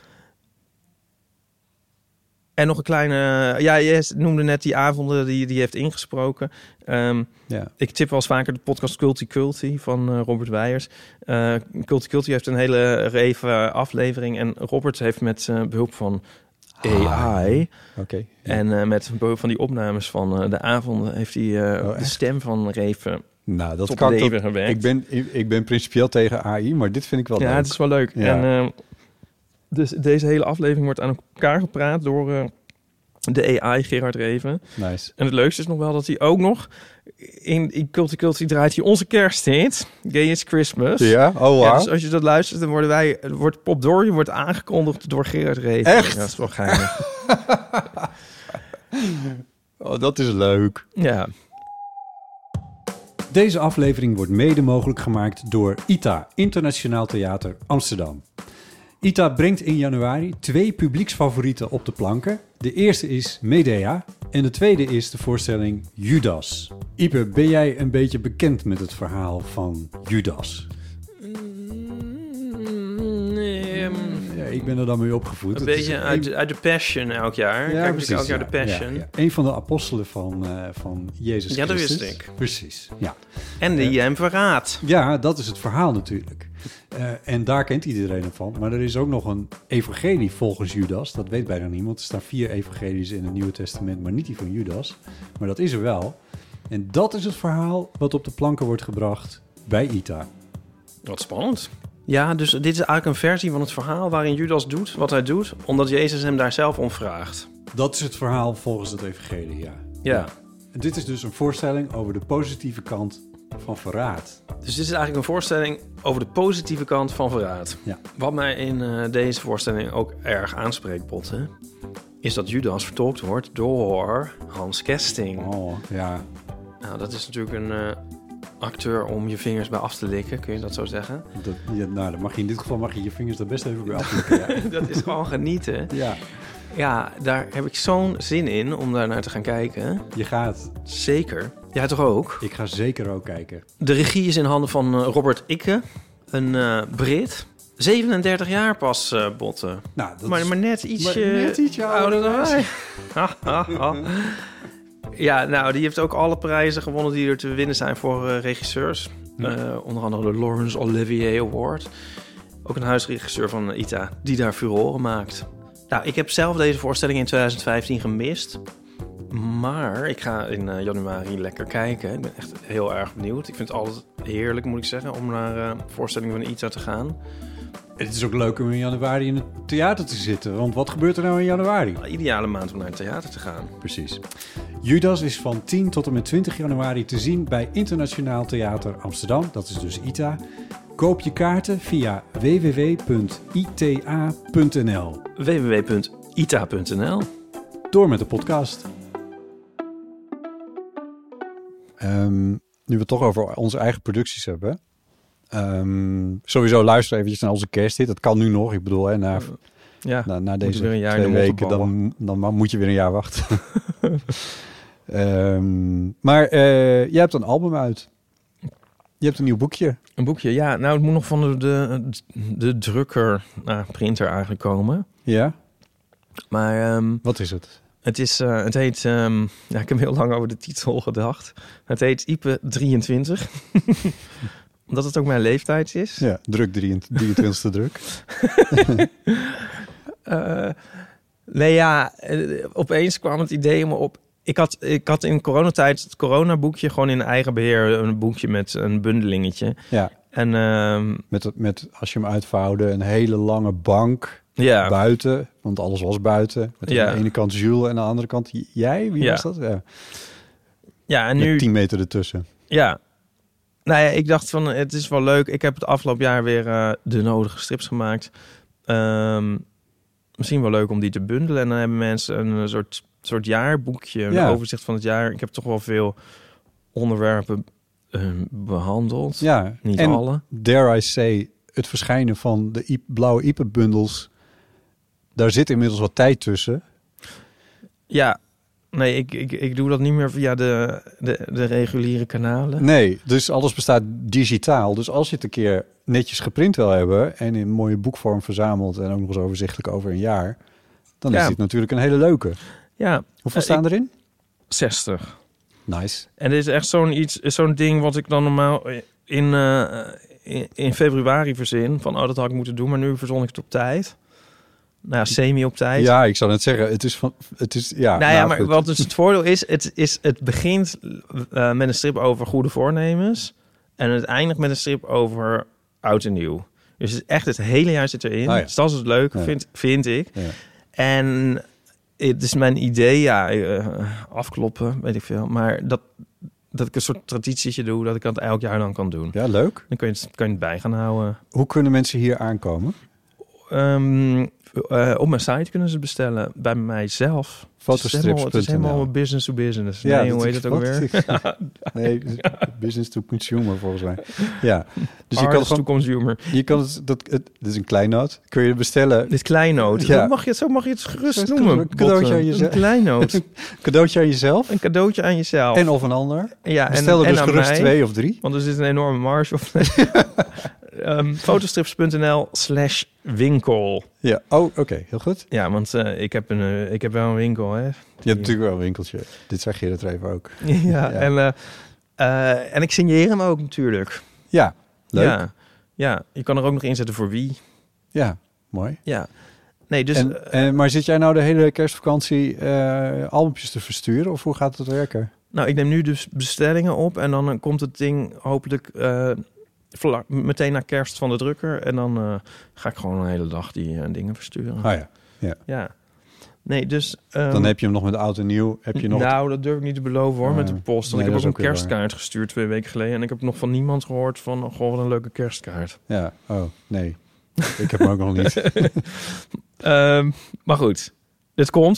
En nog een kleine... je noemde net die avonden die heeft ingesproken. Ik tip wel eens vaker de podcast Culty van Robert Weijers. Culty heeft een hele reven aflevering. En Robert heeft met behulp van AI... En met behulp van die opnames van de avonden... heeft hij de stem van Reven... Nou, dat kan ik ben principieel tegen AI, maar dit vind ik wel leuk. Ja, het is wel leuk. Ja. En dus deze hele aflevering wordt aan elkaar gepraat door de AI Gerard Reven. Nice. En het leukste is nog wel dat hij ook nog in Culty draait hij onze kersthit, Gay is Christmas. Ja, oh wow. Ja, dus als je dat luistert, dan wordt Pop Dory wordt aangekondigd door Gerard Reven. Echt? Ja, dat is wel geinig. Oh, dat is leuk. Ja. Deze aflevering wordt mede mogelijk gemaakt door ITA, Internationaal Theater Amsterdam. ITA brengt in januari 2 publieksfavorieten op de planken. De eerste is Medea en de tweede is de voorstelling Judas. Ipe, ben jij een beetje bekend met het verhaal van Judas? Ja, ik ben er dan mee opgevoed. Een beetje uit de Passion elk jaar. Ja, Kijk, precies, elk jaar de Passion. Ja. Een van de apostelen van Jezus Christus. Ja, dat wist ik. Precies, ja. En die hem verraadt. Ja, dat is het verhaal natuurlijk. En daar kent iedereen hem van. Maar er is ook nog een evangelie volgens Judas. Dat weet bijna niemand. Er staan 4 evangelies in het Nieuwe Testament, maar niet die van Judas. Maar dat is er wel. En dat is het verhaal wat op de planken wordt gebracht bij ITA. Wat spannend. Ja, dus dit is eigenlijk een versie van het verhaal waarin Judas doet wat hij doet, omdat Jezus hem daar zelf om vraagt. Dat is het verhaal volgens het evangelie, ja. Ja. En dit is dus een voorstelling over de positieve kant van verraad. Dus dit is eigenlijk een voorstelling over de positieve kant van verraad. Ja. Wat mij in deze voorstelling ook erg aanspreekt, Botte, is dat Judas vertolkt wordt door Hans Kesting. Oh, ja. Nou, dat is natuurlijk een acteur om je vingers bij af te likken, kun je dat zo zeggen? Dan mag je in dit geval je vingers er best even bij aflikken. Ja. Dat is gewoon genieten. Ja. Ja, daar heb ik zo'n zin in om daar naar te gaan kijken. Je gaat. Zeker. Jij toch ook? Ik ga zeker ook kijken. De regie is in handen van Robert Icke, een Brit. 37 jaar pas, Botte. Nou, dat Maar net ietsje ouder dan wij. Ja, nou, die heeft ook alle prijzen gewonnen die er te winnen zijn voor regisseurs. Ja. Onder andere de Laurence Olivier Award. Ook een huisregisseur van ITA, die daar furoren maakt. Nou, ik heb zelf deze voorstelling in 2015 gemist. Maar ik ga in januari lekker kijken. Ik ben echt heel erg benieuwd. Ik vind het altijd heerlijk, moet ik zeggen, om naar voorstellingen van ITA te gaan. Het is ook leuk om in januari in het theater te zitten. Want wat gebeurt er nou in januari? Ideale maand om naar het theater te gaan. Precies. Judas is van 10 tot en met 20 januari te zien bij Internationaal Theater Amsterdam. Dat is dus ITA. Koop je kaarten via www.ita.nl. www.ita.nl. Door met de podcast. Nu we het toch over onze eigen producties hebben. Sowieso luister eventjes naar onze kersthit. Dat kan nu nog. Ik bedoel, hè, na deze weer een jaar 2 weken, dan moet je weer een jaar wachten. Maar jij hebt een album uit. Je hebt een nieuw boekje. Een boekje, ja. Nou, het moet nog van de drukker, printer eigenlijk komen. Ja? Maar wat is het? Het heet, ik heb heel lang over de titel gedacht. Het heet Ipe 23. Omdat het ook mijn leeftijd is. Ja, druk 23e druk. Opeens kwam het idee me op. Ik had in coronatijd het coronaboekje gewoon in eigen beheer. Een boekje met een bundelingetje. Ja. En met als je hem uitvouwde, een hele lange bank buiten. Want alles was buiten. Met aan de ene kant Jules en aan de andere kant jij. Wie was dat? Ja, en met nu 10 meter ertussen. Ja. Nou ja, ik dacht van, het is wel leuk. Ik heb het afgelopen jaar weer de nodige strips gemaakt. Misschien wel leuk om die te bundelen. En dan hebben mensen een soort jaarboekje, een overzicht van het jaar. Ik heb toch wel veel onderwerpen behandeld. Ja, niet en alle. Dare I say, het verschijnen van de blauwe Ipe-bundels, daar zit inmiddels wat tijd tussen. Ja. Nee, ik doe dat niet meer via de reguliere kanalen. Nee, dus alles bestaat digitaal. Dus als je het een keer netjes geprint wil hebben en in mooie boekvorm verzameld en ook nog eens overzichtelijk over een jaar, dan is dit natuurlijk een hele leuke. Ja. Hoeveel staan erin? 60. Nice. En dit is echt zo'n ding wat ik dan normaal in februari verzin. Van, dat had ik moeten doen, maar nu verzon ik het op tijd. Nou ja, semi op tijd. Ja, ik zou net zeggen, maar wat dus het voordeel is, het begint met een strip over goede voornemens en het eindigt met een strip over oud en nieuw. Dus echt het hele jaar zit erin. Oh ja. Dus dat is het leuke, vind ik. Ja. En het is mijn idee, afkloppen, weet ik veel. Maar dat ik een soort traditietje doe, dat ik dat elk jaar dan kan doen. Ja, leuk. Dan kun je het bij gaan houden. Hoe kunnen mensen hier aankomen? Op mijn site kunnen ze bestellen. Bij mijzelf. Fotostrips.nl. Het is helemaal business to business. Ja, nee, hoe heet het ook weer? Nee, business to consumer volgens mij. Ja. Dus je kan het to consumer. Je kan dit is een kleinoot. Kun je bestellen? Dit is kleinoot. Ja. Zo mag je het gerust noemen. Een cadeautje aan jezelf. Een kleinoot. Een cadeautje aan jezelf. Een cadeautje aan jezelf. En of een ander. Ja, bestel er dus gerust mij, 2 of 3. Want er zit een enorme marge op. Fotostrips.nl/winkel. Ja, oké, heel goed. Ja, want ik heb wel een winkel, hè. Je hebt natuurlijk wel een winkeltje. Dit zei Gerrit er even ook. Ja. En ik signeer hem ook natuurlijk. Ja, leuk. Ja, je kan er ook nog inzetten voor wie. Ja, mooi. Ja. Nee, dus... maar zit jij nou de hele kerstvakantie albumpjes te versturen? Of hoe gaat het werken? Nou, ik neem nu dus bestellingen op en dan komt het ding hopelijk meteen na kerst van de drukker. En dan ga ik gewoon een hele dag die dingen versturen. Ah ja. Ja. Nee, dus... dan heb je hem nog met oud en nieuw. Heb je nog Nou, dat durf ik niet te beloven hoor, met de post. Want nee, ik heb ook dat een is ook weer kerstkaart gestuurd 2 weken geleden. En ik heb nog van niemand gehoord van... Goh, wat een leuke kerstkaart. Ja, nee. Ik heb hem ook nog niet. Maar goed, dit komt.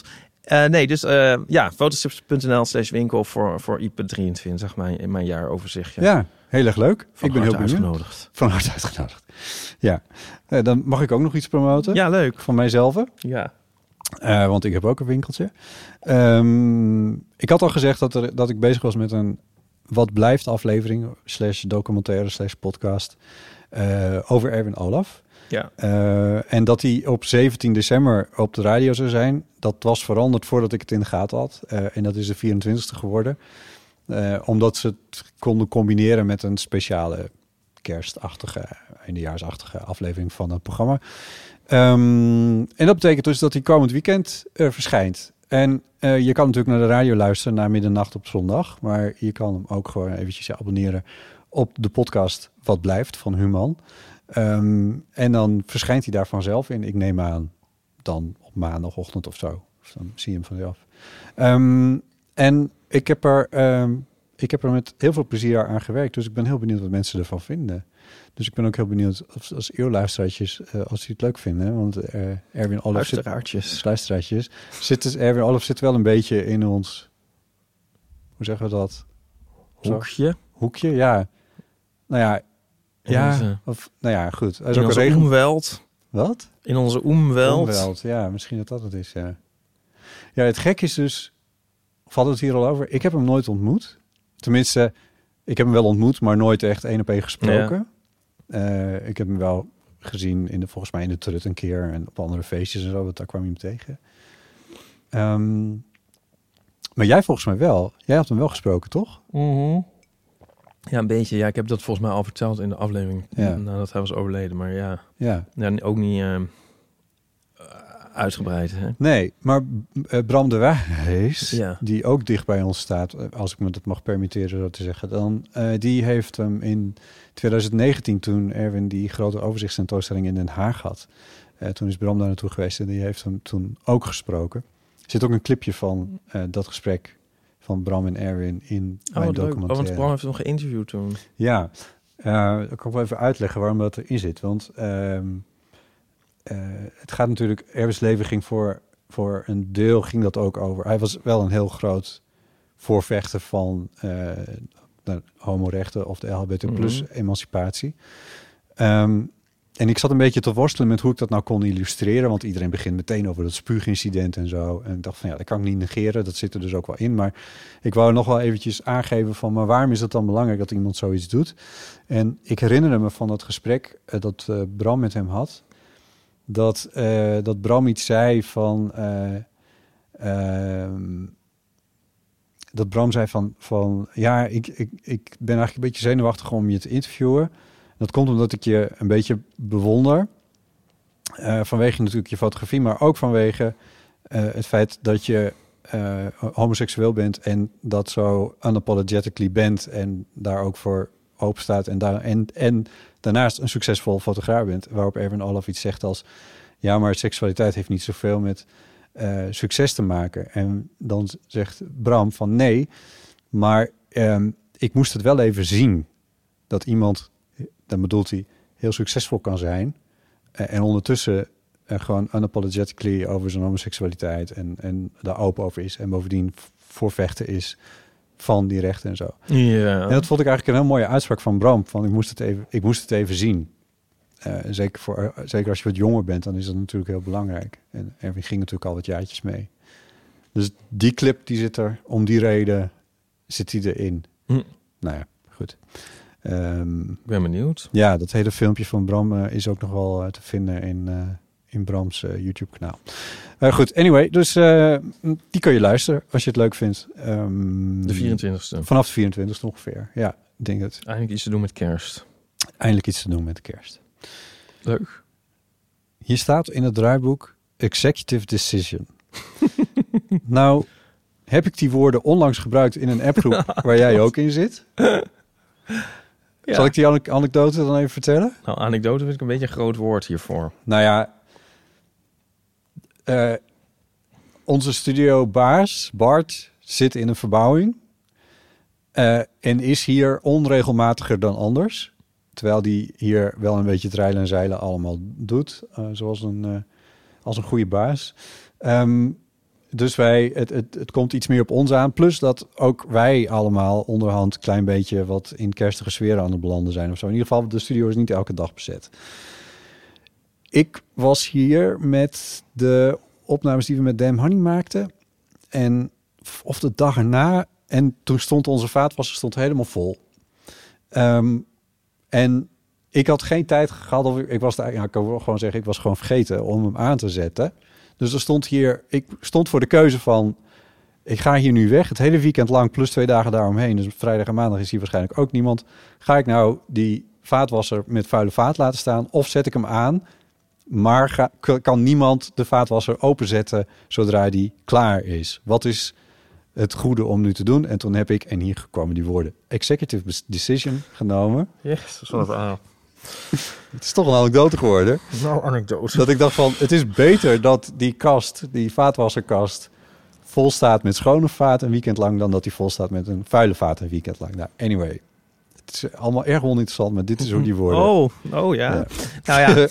Fotostrips.nl/winkel voor IP23, mijn jaaroverzichtje. Ja, heel erg leuk. Van ik ben heel benieuwd. uitgenodigd. Van harte uitgenodigd. Ja, dan mag ik ook nog iets promoten. Ja, leuk. Van mijzelf. Ja. Want ik heb ook een winkeltje. Ik had al gezegd dat ik bezig was met een Wat Blijft aflevering /documentaire /podcast over Erwin Olaf. Ja. En dat hij op 17 december op de radio zou zijn. Dat was veranderd voordat ik het in de gaten had. En dat is de 24e geworden. Omdat ze het konden combineren met een speciale kerstachtige, eindejaarsachtige aflevering van het programma. En dat betekent dus dat hij komend weekend verschijnt. En je kan natuurlijk naar de radio luisteren na middernacht op zondag. Maar je kan hem ook gewoon eventjes abonneren op de podcast Wat Blijft van Human. En dan verschijnt hij daar vanzelf in. Ik neem aan dan op maandagochtend of zo. Of dan zie je hem vanzelf. En ik heb er met heel veel plezier aan gewerkt. Dus ik ben heel benieuwd wat mensen ervan vinden. Dus ik ben ook heel benieuwd als eeuwluisteraartjes, als die het leuk vinden. Want Erwin Olaf luisteraartjes. Erwin Olaf zit wel een beetje in ons, hoe zeggen we dat? Hoekje, ja. Nou ja. Goed. Hij is in ook onze een omweld. Wat? In onze omweld. Ja, misschien dat het is, ja. Ja, het gek is dus, of hadden we het hier al over? Ik heb hem nooit ontmoet. Tenminste, ik heb hem wel ontmoet, maar nooit echt 1-op-1 gesproken. Ja. Ik heb hem wel gezien volgens mij in de Trut een keer en op andere feestjes en zo, want daar kwam je hem tegen. Maar jij volgens mij wel. Jij had hem wel gesproken, toch? Mhm. Ja, een beetje. Ja, ik heb dat volgens mij al verteld in de aflevering nadat hij was overleden. Maar ja ook niet uitgebreid. Hè? Nee, maar Bram de Wijs, die ook dicht bij ons staat, als ik me dat mag permitteren zo te zeggen, dan die heeft hem in 2019, toen Erwin die grote overzichtstentoonstelling in Den Haag had, toen is Bram daar naartoe geweest en die heeft hem toen ook gesproken. Er zit ook een clipje van dat gesprek van Bram en Erwin in mijn documentaire. Want Bram heeft hem geïnterviewd toen. Ja, ik kan wel even uitleggen waarom dat erin zit. Want het gaat natuurlijk... Erwins leven ging voor een deel ging dat ook over. Hij was wel een heel groot voorvechter van de homorechten of de LHBT plus emancipatie. En ik zat een beetje te worstelen met hoe ik dat nou kon illustreren. Want iedereen begint meteen over dat spuugincident en zo. En ik dacht van dat kan ik niet negeren. Dat zit er dus ook wel in. Maar ik wou nog wel eventjes aangeven van, maar waarom is het dan belangrijk dat iemand zoiets doet? En ik herinnerde me van dat gesprek dat Bram met hem had. Dat Bram iets zei van... dat Bram zei van ja, ik ben eigenlijk een beetje zenuwachtig om je te interviewen. Dat komt omdat ik je een beetje bewonder. Vanwege natuurlijk je fotografie, maar ook vanwege het feit dat je homoseksueel bent en dat zo unapologetically bent en daar ook voor open staat en daarnaast een succesvol fotograaf bent. Waarop Erwin Olaf iets zegt als, ja, maar seksualiteit heeft niet zoveel met succes te maken. En dan zegt Bram van nee, maar ik moest het wel even zien dat iemand, dan bedoelt hij, heel succesvol kan zijn en ondertussen gewoon unapologetically over zijn homoseksualiteit en daar open over is en bovendien voorvechter is van die rechten en zo. Ja. En dat vond ik eigenlijk een heel mooie uitspraak van Bram, van ik moest het even zien. Zeker als je wat jonger bent, dan is dat natuurlijk heel belangrijk. En Erwin ging natuurlijk al wat jaartjes mee. Dus die clip die zit er, om die reden zit hij erin. Nou ja, goed. Ik ben benieuwd. Ja, dat hele filmpje van Bram is ook nog wel te vinden in Brams YouTube-kanaal. Goed, anyway, dus die kun je luisteren als je het leuk vindt. De 24e. Vanaf de 24e ongeveer, ja, ik denk het. Eindelijk iets te doen met kerst. Eindelijk iets te doen met kerst. Leuk. Hier staat in het draaiboek Executive Decision. Nou, heb ik die woorden onlangs gebruikt in een appgroep waar jij ook in zit. Ja. Zal ik die anekdote dan even vertellen? Nou, anekdote vind ik een beetje een groot woord hiervoor. Nou ja, onze studiobaas, Bart, zit in een verbouwing. En is hier onregelmatiger dan anders. Terwijl die hier wel een beetje treilen en zeilen allemaal doet. Zoals als een goede baas. Dus het komt iets meer op ons aan. Plus dat ook wij allemaal onderhand een klein beetje wat in kerstige sfeer aan het belanden zijn of zo. In ieder geval, de studio is niet elke dag bezet. Ik was hier met de opnames die we met Damn Honey maakten. Of de dag erna. En toen stond onze vaatwasser helemaal vol. En ik had geen tijd gehad. Ik was gewoon vergeten om hem aan te zetten. Dus ik stond voor de keuze van, ik ga hier nu weg, het hele weekend lang, plus 2 dagen daaromheen. Dus vrijdag en maandag is hier waarschijnlijk ook niemand. Ga ik nou die vaatwasser met vuile vaat laten staan, of zet ik hem aan, maar kan niemand de vaatwasser openzetten zodra die klaar is? Wat is het goede om nu te doen? En toen heb ik, en hier kwamen die woorden, executive decision genomen. Yes, dat is aan. Het is toch een anekdote geworden. Nou, anekdote. Dat ik dacht van, het is beter dat die vaatwasserkast, vol staat met schone vaat een weekend lang, dan dat die vol staat met een vuile vaat een weekend lang. Nou, anyway. Het is allemaal erg oninteressant, maar dit is hoe die worden. Oh ja. Nou ja.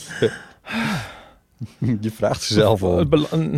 Je vraagt jezelf om.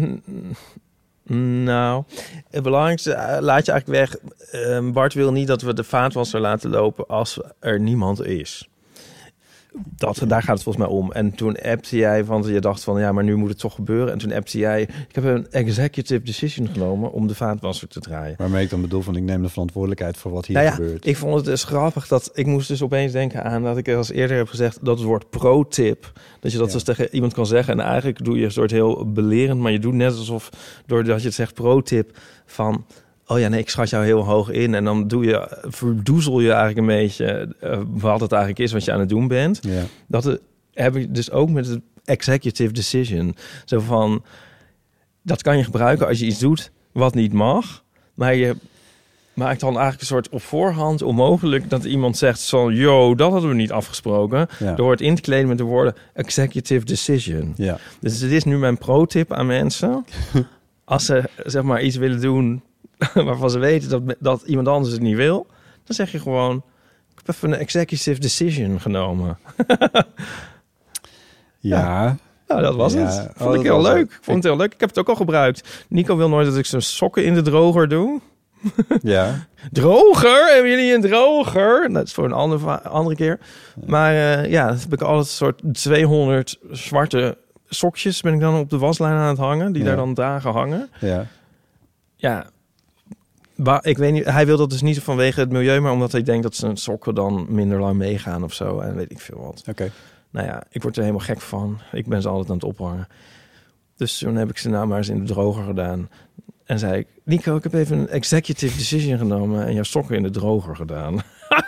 Het belangrijkste laat je eigenlijk weg. Bart wil niet dat we de vaatwasser laten lopen als er niemand is. Daar gaat het volgens mij om. En toen appte jij, want je dacht van, ja, maar nu moet het toch gebeuren. En toen appte jij, ik heb een executive decision genomen om de vaatwasser te draaien. Waarmee ik dan bedoel van, ik neem de verantwoordelijkheid voor wat hier gebeurt. Ik vond het dus grappig dat ik moest dus opeens denken aan dat ik als eerder heb gezegd dat het woord pro-tip, dat je dat dus tegen iemand kan zeggen. En eigenlijk doe je een soort heel belerend, maar je doet net alsof, doordat je het zegt pro-tip, van, oh ja, nee, ik schat jou heel hoog in. En dan verdoezel je eigenlijk een beetje wat het eigenlijk is wat je aan het doen bent. Ja. Dat heb ik dus ook met het executive decision. Zo van, dat kan je gebruiken als je iets doet wat niet mag. Maar je maakt dan eigenlijk een soort op voorhand onmogelijk dat iemand zegt zo, yo, dat hadden we niet afgesproken. Ja. Door het in te kleden met de woorden executive decision. Ja. Dus dit is nu mijn pro-tip aan mensen. Als ze zeg maar iets willen doen waarvan ze weten dat iemand anders het niet wil, dan zeg je gewoon, ik heb even een executive decision genomen. Ja. Nou, dat was het. Vond ik heel leuk. Ik vond het heel leuk. Ik heb het ook al gebruikt. Nico wil nooit dat ik zijn sokken in de droger doe. Ja. Droger? Hebben jullie een droger? Dat is voor een andere keer. Maar dat heb ik altijd een soort 200 zwarte sokjes ben ik dan op de waslijn aan het hangen, die daar dan dagen hangen. Ja. Ja. Maar ik weet niet, hij wil dat dus niet vanwege het milieu, maar omdat hij denkt dat zijn sokken dan minder lang meegaan of zo. En weet ik veel wat. Oké. Nou ja, ik word er helemaal gek van. Ik ben ze altijd aan het ophangen. Dus toen heb ik ze nou maar eens in de droger gedaan. En zei ik, Nico, ik heb even een executive decision genomen en jouw sokken in de droger gedaan.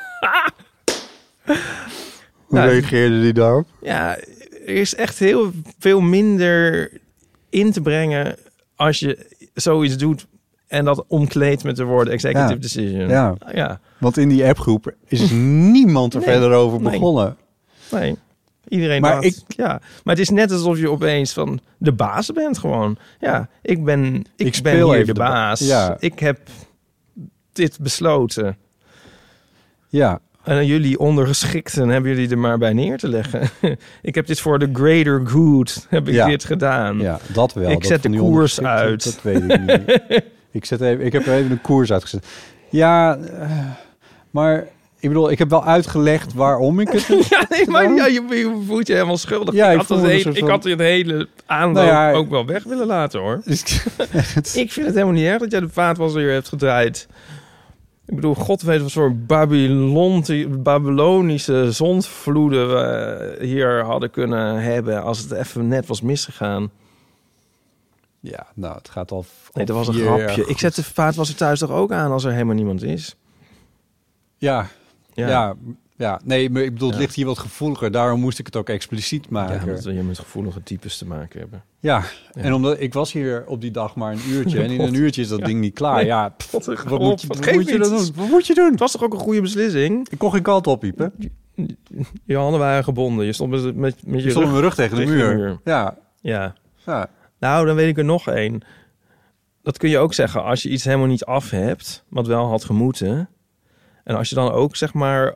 Hoe reageerde die daarop? Ja, er is echt heel veel minder in te brengen als je zoiets doet en dat omkleedt met de woorden executive decision. Ja, want in die appgroep is niemand er verder over begonnen. Nee, iedereen dacht, maar het is net alsof je opeens van de baas bent gewoon. Ja, ik ben hier de baas. Ja. Ik heb dit besloten. Ja. En jullie ondergeschikten hebben jullie er maar bij neer te leggen. Ik heb dit voor de greater good, heb ik dit gedaan. Ja, dat wel. Ik zet de koers uit. Dat weet ik niet. Ik heb er even een koers uitgezet. Ja, maar ik bedoel, ik heb wel uitgelegd waarom ik het... je voelt je helemaal schuldig. Ja, ik had het hele aanloop ook wel weg willen laten, hoor. Ik vind het helemaal niet erg dat jij de vaatwasser hier hebt gedraaid. Ik bedoel, God weet wat voor Babylonische zondvloeden we hier hadden kunnen hebben als het even net was misgegaan. Ja, nou, het gaat al... Nee, dat was een grapje. Ik zet de vaatwasser thuis toch ook aan als er helemaal niemand is? Ja, Ja, nee, maar ik bedoel, het ligt hier wat gevoeliger. Daarom moest ik het ook expliciet maken. Ja, omdat je met gevoelige types te maken hebben. Ja, en omdat ik was hier op die dag maar een uurtje. En in een uurtje is dat ding niet klaar. Nee. Ja, Wat moet je dan doen? Wat moet je doen? Het was toch ook een goede beslissing? Ik kon geen kant op, Ipe. Je handen waren gebonden. Je stond met je Ik stond met mijn rug tegen de muur. Ja. Ja. Ja. Nou, dan weet ik er nog één. Dat kun je ook zeggen als je iets helemaal niet af hebt, wat wel had gemoeten. En als je dan ook, zeg maar,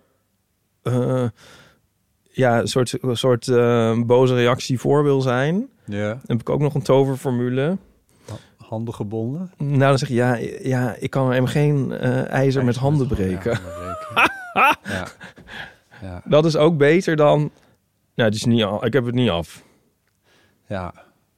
een soort boze reactie voor wil zijn. Ja. Dan heb ik ook nog een toverformule. Handen gebonden. Nou, dan zeg je, ja, ik kan helemaal geen ijzer met handen breken. Ja. Ja. Dat is ook beter dan, nou, het is niet al, ik heb het niet af. Ja.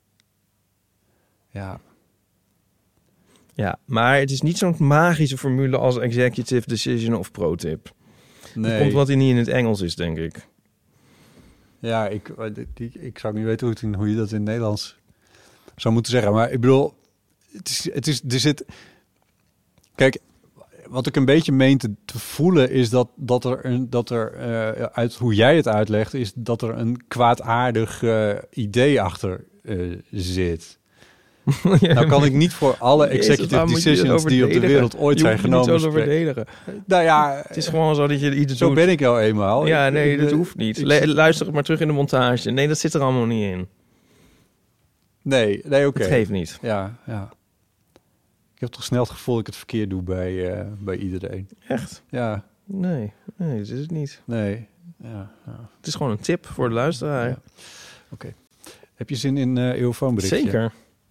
Ja. Ja, maar het is niet zo'n magische formule als executive decision of pro-tip. Nee. Dat komt omdat hij niet in het Engels is, denk ik. Ja, ik zou niet weten hoe je dat in het Nederlands zou moeten zeggen. Maar ik bedoel, er zit... Kijk, wat ik een beetje meen te voelen is dat er uit hoe jij het uitlegt, is dat er een kwaadaardig idee achter zit. Nou kan ik niet voor alle executive decisions die op de wereld ooit zijn genomen. Je hoeft niet zo verdedigen. Nou ja, het is gewoon zo dat je iets zo doet. ben ik nou eenmaal. Ja, nee, dat hoeft niet. Luister het maar terug in de montage. Nee, dat zit er allemaal niet in. Nee, oké. Het geeft niet. Ja. Ik heb toch snel het gevoel dat ik het verkeerd doe bij iedereen. Echt? Ja. Nee, dat is het niet. Nee. Ja. Het is gewoon een tip voor de luisteraar. Ja. Oké. Heb je zin in eeuwfoonberichtje? Zeker.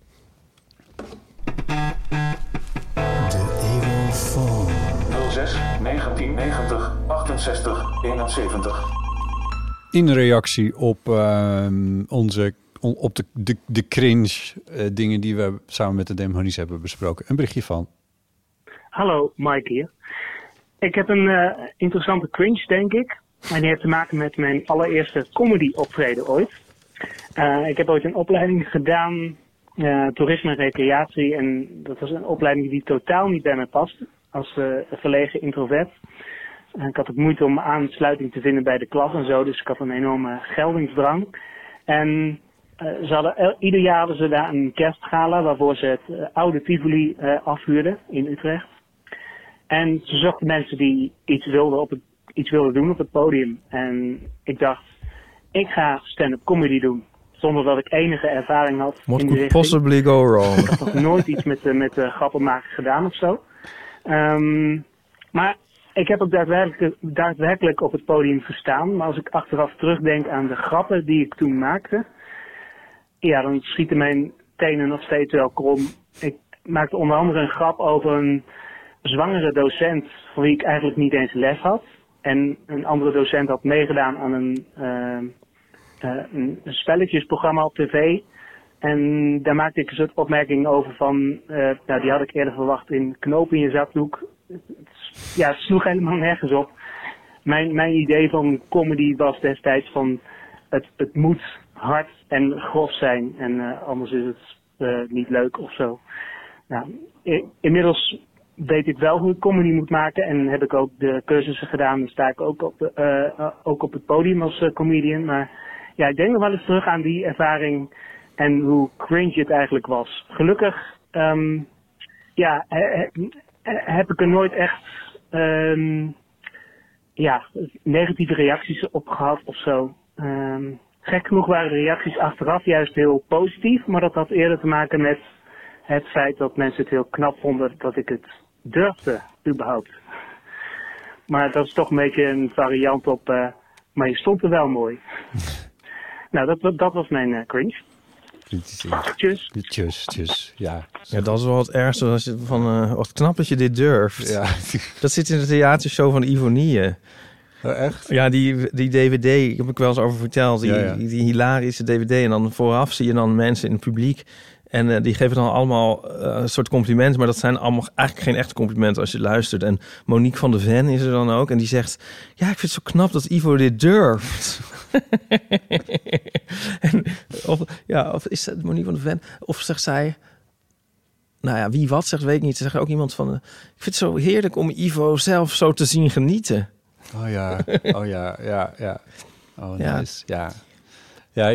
De eeuwfoon. 06 1990 68 71. In reactie op op de cringe dingen die we samen met de Demonies hebben besproken. Een berichtje van... Hallo, Mike hier. Ik heb een interessante cringe, denk ik. En die heeft te maken met mijn allereerste comedy optreden ooit. Ik heb ooit een opleiding gedaan, toerisme en recreatie. En dat was een opleiding die totaal niet bij mij past. Als verlegen introvert. Ik had ook moeite om aansluiting te vinden bij de klas en zo. Dus ik had een enorme geldingsdrang. En ieder jaar hadden ze daar een kerstgala waarvoor ze het oude Tivoli afhuurden in Utrecht. En ze zochten mensen die iets wilden doen op het podium. En ik dacht, ik ga stand-up comedy doen. Zonder dat ik enige ervaring had What in die could richting. possibly go wrong? Ik had nog nooit iets met grappen maken gedaan of zo. Maar ik heb ook daadwerkelijk op het podium gestaan. Maar als ik achteraf terugdenk aan de grappen die ik toen maakte, ja, dan schieten mijn tenen nog steeds wel krom. Ik maakte onder andere een grap over een zwangere docent van wie ik eigenlijk niet eens les had. En een andere docent had meegedaan aan een spelletjesprogramma op tv. En daar maakte ik een soort opmerking over van, die had ik eerder verwacht in knoop in je zakdoek. Het sloeg helemaal nergens op. Mijn idee van comedy was destijds van, het moet hard en grof zijn en anders is het niet leuk of zo. Nou, inmiddels weet ik wel hoe ik comedy moet maken en heb ik ook de cursussen gedaan. Dan sta ik ook op het podium als comedian. Maar ja, ik denk nog wel eens terug aan die ervaring en hoe cringe het eigenlijk was. Gelukkig heb ik er nooit echt negatieve reacties op gehad of zo. Gek genoeg waren de reacties achteraf juist heel positief, maar dat had eerder te maken met het feit dat mensen het heel knap vonden dat ik het durfde, überhaupt. Maar dat is toch een beetje een variant op, maar je stond er wel mooi. Nou, dat was mijn cringe. Tjus. Ja, dat is wel het ergste. Als je wat knap dat je dit durft. Ja. Dat zit in de theatershow van Ivonie. Echt? Ja, die DVD, ik heb ik wel eens over verteld. Die hilarische DVD. En dan vooraf zie je dan mensen in het publiek. En die geven dan allemaal een soort complimenten. Maar dat zijn allemaal eigenlijk geen echte complimenten als je luistert. En Monique van de Ven is er dan ook. En die zegt, ja, ik vind het zo knap dat Ivo dit durft. Of is het Monique van de Ven? Of zegt zij, nou ja, weet ik niet. Ze zegt ook iemand van, ik vind het zo heerlijk om Ivo zelf zo te zien genieten. Oh ja. Oh, Ja. nice. Ja. Ja,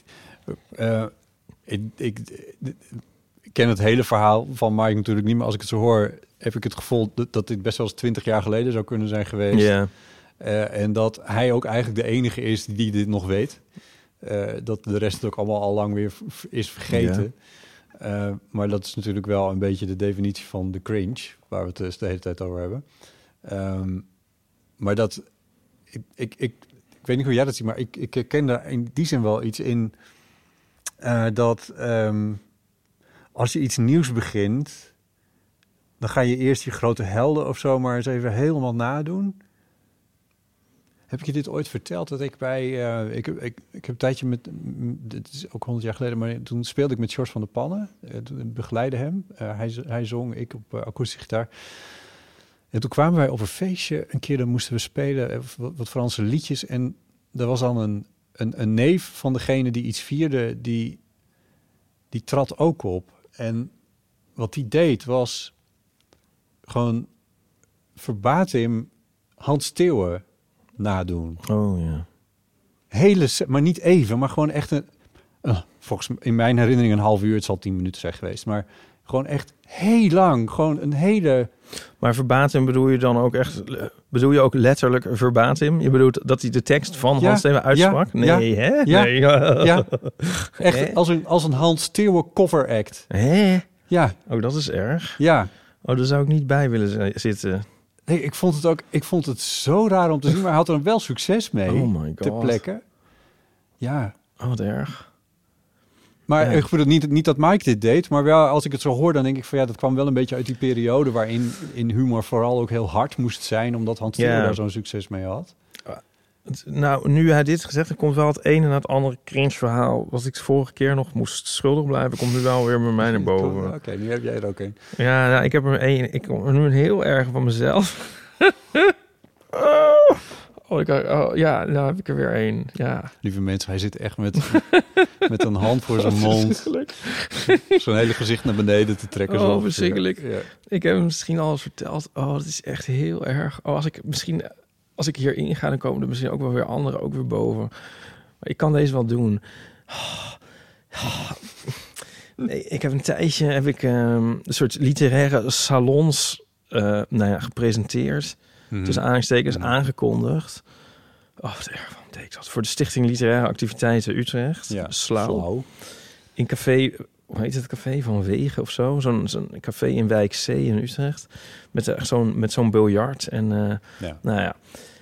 ik ken het hele verhaal van Mike natuurlijk niet, maar als ik het zo hoor, heb ik het gevoel dat dit best wel eens 20 jaar geleden zou kunnen zijn geweest. Ja. En dat hij ook eigenlijk de enige is die dit nog weet. Dat de rest het ook allemaal al lang weer is vergeten. Maar dat is natuurlijk wel een beetje de definitie van de cringe, waar we het dus de hele tijd over hebben. Maar dat... Ik weet niet hoe jij dat ziet, maar ik herken daar in die zin wel iets in... dat als je iets nieuws begint... dan ga je eerst je grote helden of zo maar eens even helemaal nadoen. Heb ik je dit ooit verteld? Dat ik bij... ik heb een tijdje met... Dit is ook 100 jaar geleden, maar toen speelde ik met George van der Pannen. Toen begeleidde hem. Hij zong, ik op akoestische gitaar. En toen kwamen wij op een feestje. Een keer dan moesten we spelen wat Franse liedjes. En er was dan een neef van degene die iets vierde, die trad ook op. En wat die deed was gewoon verbatim Hans Theeuwen nadoen. Oh ja. Maar niet even, maar gewoon echt volgens in mijn herinnering een half uur. Het zal 10 minuten zijn geweest, maar gewoon echt heel lang. Gewoon een hele... Maar verbatim bedoel je dan ook echt... Bedoel je ook letterlijk verbatim? Je bedoelt dat hij de tekst van Hans Theeuwen uitsprak? Ja, nee, hè? Ja, Nee. ja. Echt als een Hans Theeuwen cover act. Hè? Ja. Oh, dat is erg. Ja. Oh, daar zou ik niet bij willen zitten. Nee, ik vond het zo raar om te zien, maar hij had er wel succes mee. Oh my god. Ter plekke. Ja. Oh, wat erg. Maar Ja. ik bedoel niet dat Mike dit deed, maar wel als ik het zo hoor, dan denk ik van ja, dat kwam wel een beetje uit die periode waarin in humor vooral ook heel hard moest zijn, omdat Hans Theeuwen daar zo'n succes mee had. Nou, nu hij dit gezegd heeft, komt wel het ene na het andere cringe verhaal. Wat ik de vorige keer nog moest schuldig blijven, komt nu wel weer bij mij naar boven. Oké, nu heb jij er ook een. Ja, nou, ik heb er één. Ik kom er nu een heel erg van mezelf. Ja, nou heb ik er weer één. Ja. Lieve mensen, hij zit echt met een hand voor zijn mond. Zo'n hele gezicht naar beneden te trekken. Oh, zo. verschrikkelijk. Ja. Ik heb hem misschien al eens verteld. Oh, dat is echt heel erg. Oh, als ik hierin ga, dan komen er misschien ook wel weer anderen ook weer boven. Maar ik kan deze wel doen. Nee, ik heb een tijdje een soort literaire salons gepresenteerd. Tussen aanstekens aangekondigd. Oh, wat erg, waarom deed ik dat? Voor de Stichting Literaire Activiteiten Utrecht. Ja, Slauw. In café, hoe heet het, café van Wegen of zo? Zo'n café in Wijk C in Utrecht. Met zo'n biljart. En nou ja.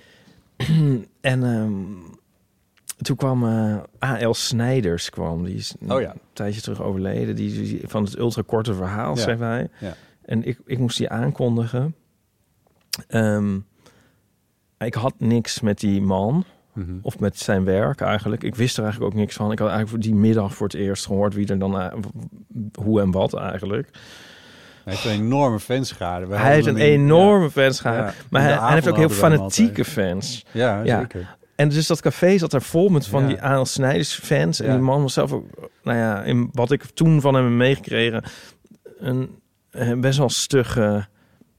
En toen kwam A.L. Snijders kwam. Die is een tijdje terug overleden. Die van het ultrakorte verhaal, schreef hij. Ja. En ik moest die aankondigen. Ik had niks met die man. Of met zijn werk eigenlijk. Ik wist er eigenlijk ook niks van. Ik had eigenlijk voor die middag voor het eerst gehoord wie er dan hoe en wat eigenlijk. Hij heeft een enorme fanschade. Hij heeft een enorme fanschade. Ja, maar hij heeft ook heel fanatieke fans. Ja, zeker. En dus dat café zat daar vol met van die A.L. Snijders fans. En die man was zelf ook, in wat ik toen van hem heb meegekregen, een best wel stugge.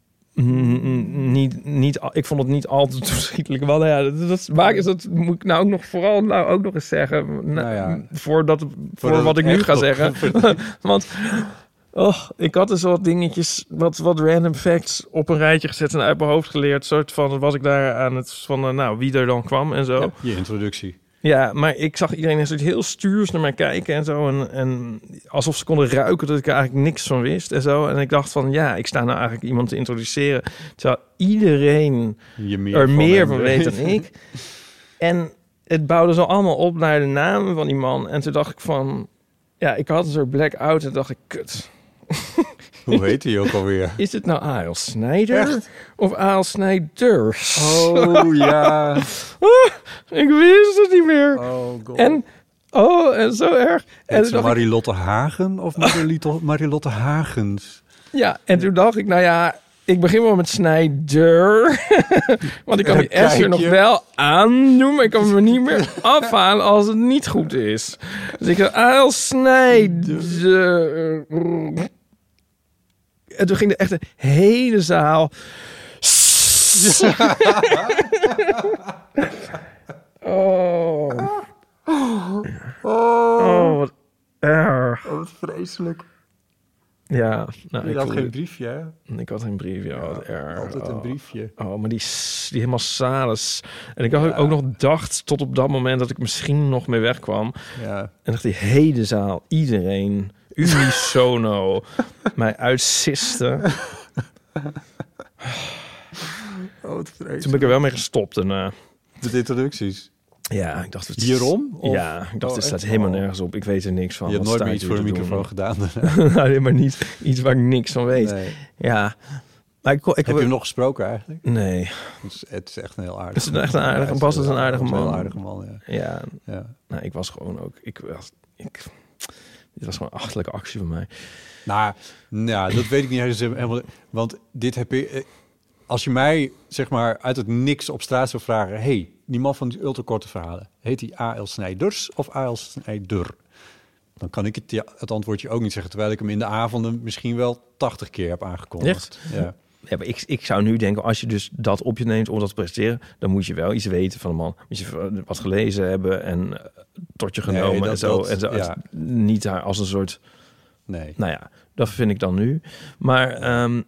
Ik vond het niet al te toeschietelijk. Wel, dat moet ik nou ook nog vooral ook nog eens zeggen. Voor wat ik nu ga zeggen. Want ik had dus wat dingetjes, wat random facts op een rijtje gezet en uit mijn hoofd geleerd. Soort van was ik daar aan het van wie er dan kwam en zo. Ja, je introductie. Ja, maar ik zag iedereen een soort heel stuurs naar mij kijken en zo. En alsof ze konden ruiken dat ik er eigenlijk niks van wist en zo. En ik dacht van, ik sta nou eigenlijk iemand te introduceren. Terwijl iedereen er meer van weet dan ik. En het bouwde zo allemaal op naar de namen van die man. En toen dacht ik van, ik had een soort blackout en dacht ik, kut. Hoe heet hij ook alweer? Is het nou A.L. Snijder? Echt? Of A.L. Snijders? Oh ja. Ik wist het niet meer. Oh god. En zo erg. En is het Marilotte Hagen of Marilotte Hagens? Ja, en toen dacht ik, ik begin wel met Snijder. Want ik kan die S er nog wel aandoen, maar ik kan me niet meer afhalen als het niet goed is. Dus ik zei, A.L. Snijder. En toen ging de hele zaal Yes! Oh, wat erg. Oh, wat vreselijk. Ja, nou, Je had geen briefje, hè? Ik had geen briefje. Ja, wat erg. Altijd een briefje. Oh, maar die helemaal salens. En ik had ook nog dacht tot op dat moment dat ik misschien nog mee wegkwam. Ja. En dacht die hele zaal, iedereen, unisono, mij uitsiste. Oh, wat vreselijk. Toen ben ik er wel mee gestopt. De introducties. Ja, ik dacht... Hierom? Of? Ja, ik dacht, het staat helemaal nergens op. Ik weet er niks van. Je hebt Wat nooit meer staat iets hier voor een te microfoon doen? gedaan. Nou, maar niet iets waar ik niks van weet. Nee. Ja. Maar ik Heb je hem nog gesproken eigenlijk? Nee. Het is echt een heel aardig. Het is echt een aardige... Bas is een aardige man. Een heel aardige man, ja. Ja. Nou, ik was gewoon ook... Dit was gewoon een achterlijke actie van mij. Nou, dat weet ik niet helemaal. Want dit heb je... Als je mij, zeg maar, uit het niks op straat zou vragen... Hey, die man van die ultrakorte verhalen... heet hij A.L. Snijders of A.L. Snijder? Dan kan ik het antwoordje ook niet zeggen... terwijl ik hem in de avonden misschien wel 80 keer heb aangekondigd. Echt? Ja. Ja, maar ik zou nu denken, als je dus dat op je neemt om dat te presenteren... dan moet je wel iets weten van de man. Moet je wat gelezen hebben en tot je genomen Nee, en zo. ja. Niet daar als een soort... Nee. Nou ja, dat vind ik dan nu. Maar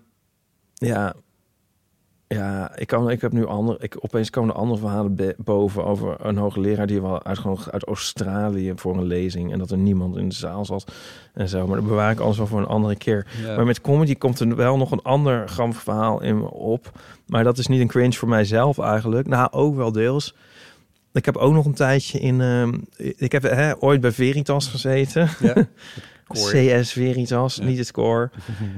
ik heb nu opeens komen er andere verhalen boven over een hoogleraar die wel uitgenodigd uit Australië voor een lezing en dat er niemand in de zaal zat en zo. Maar dat bewaar ik alles wel voor een andere keer. Ja. Maar met comedy komt er wel nog een ander grappig verhaal in me op. Maar dat is niet een cringe voor mijzelf eigenlijk. Nou, ook wel deels. Ik heb ook nog een tijdje ik heb ooit bij Veritas gezeten. Ja. CS Veritas, niet het koor.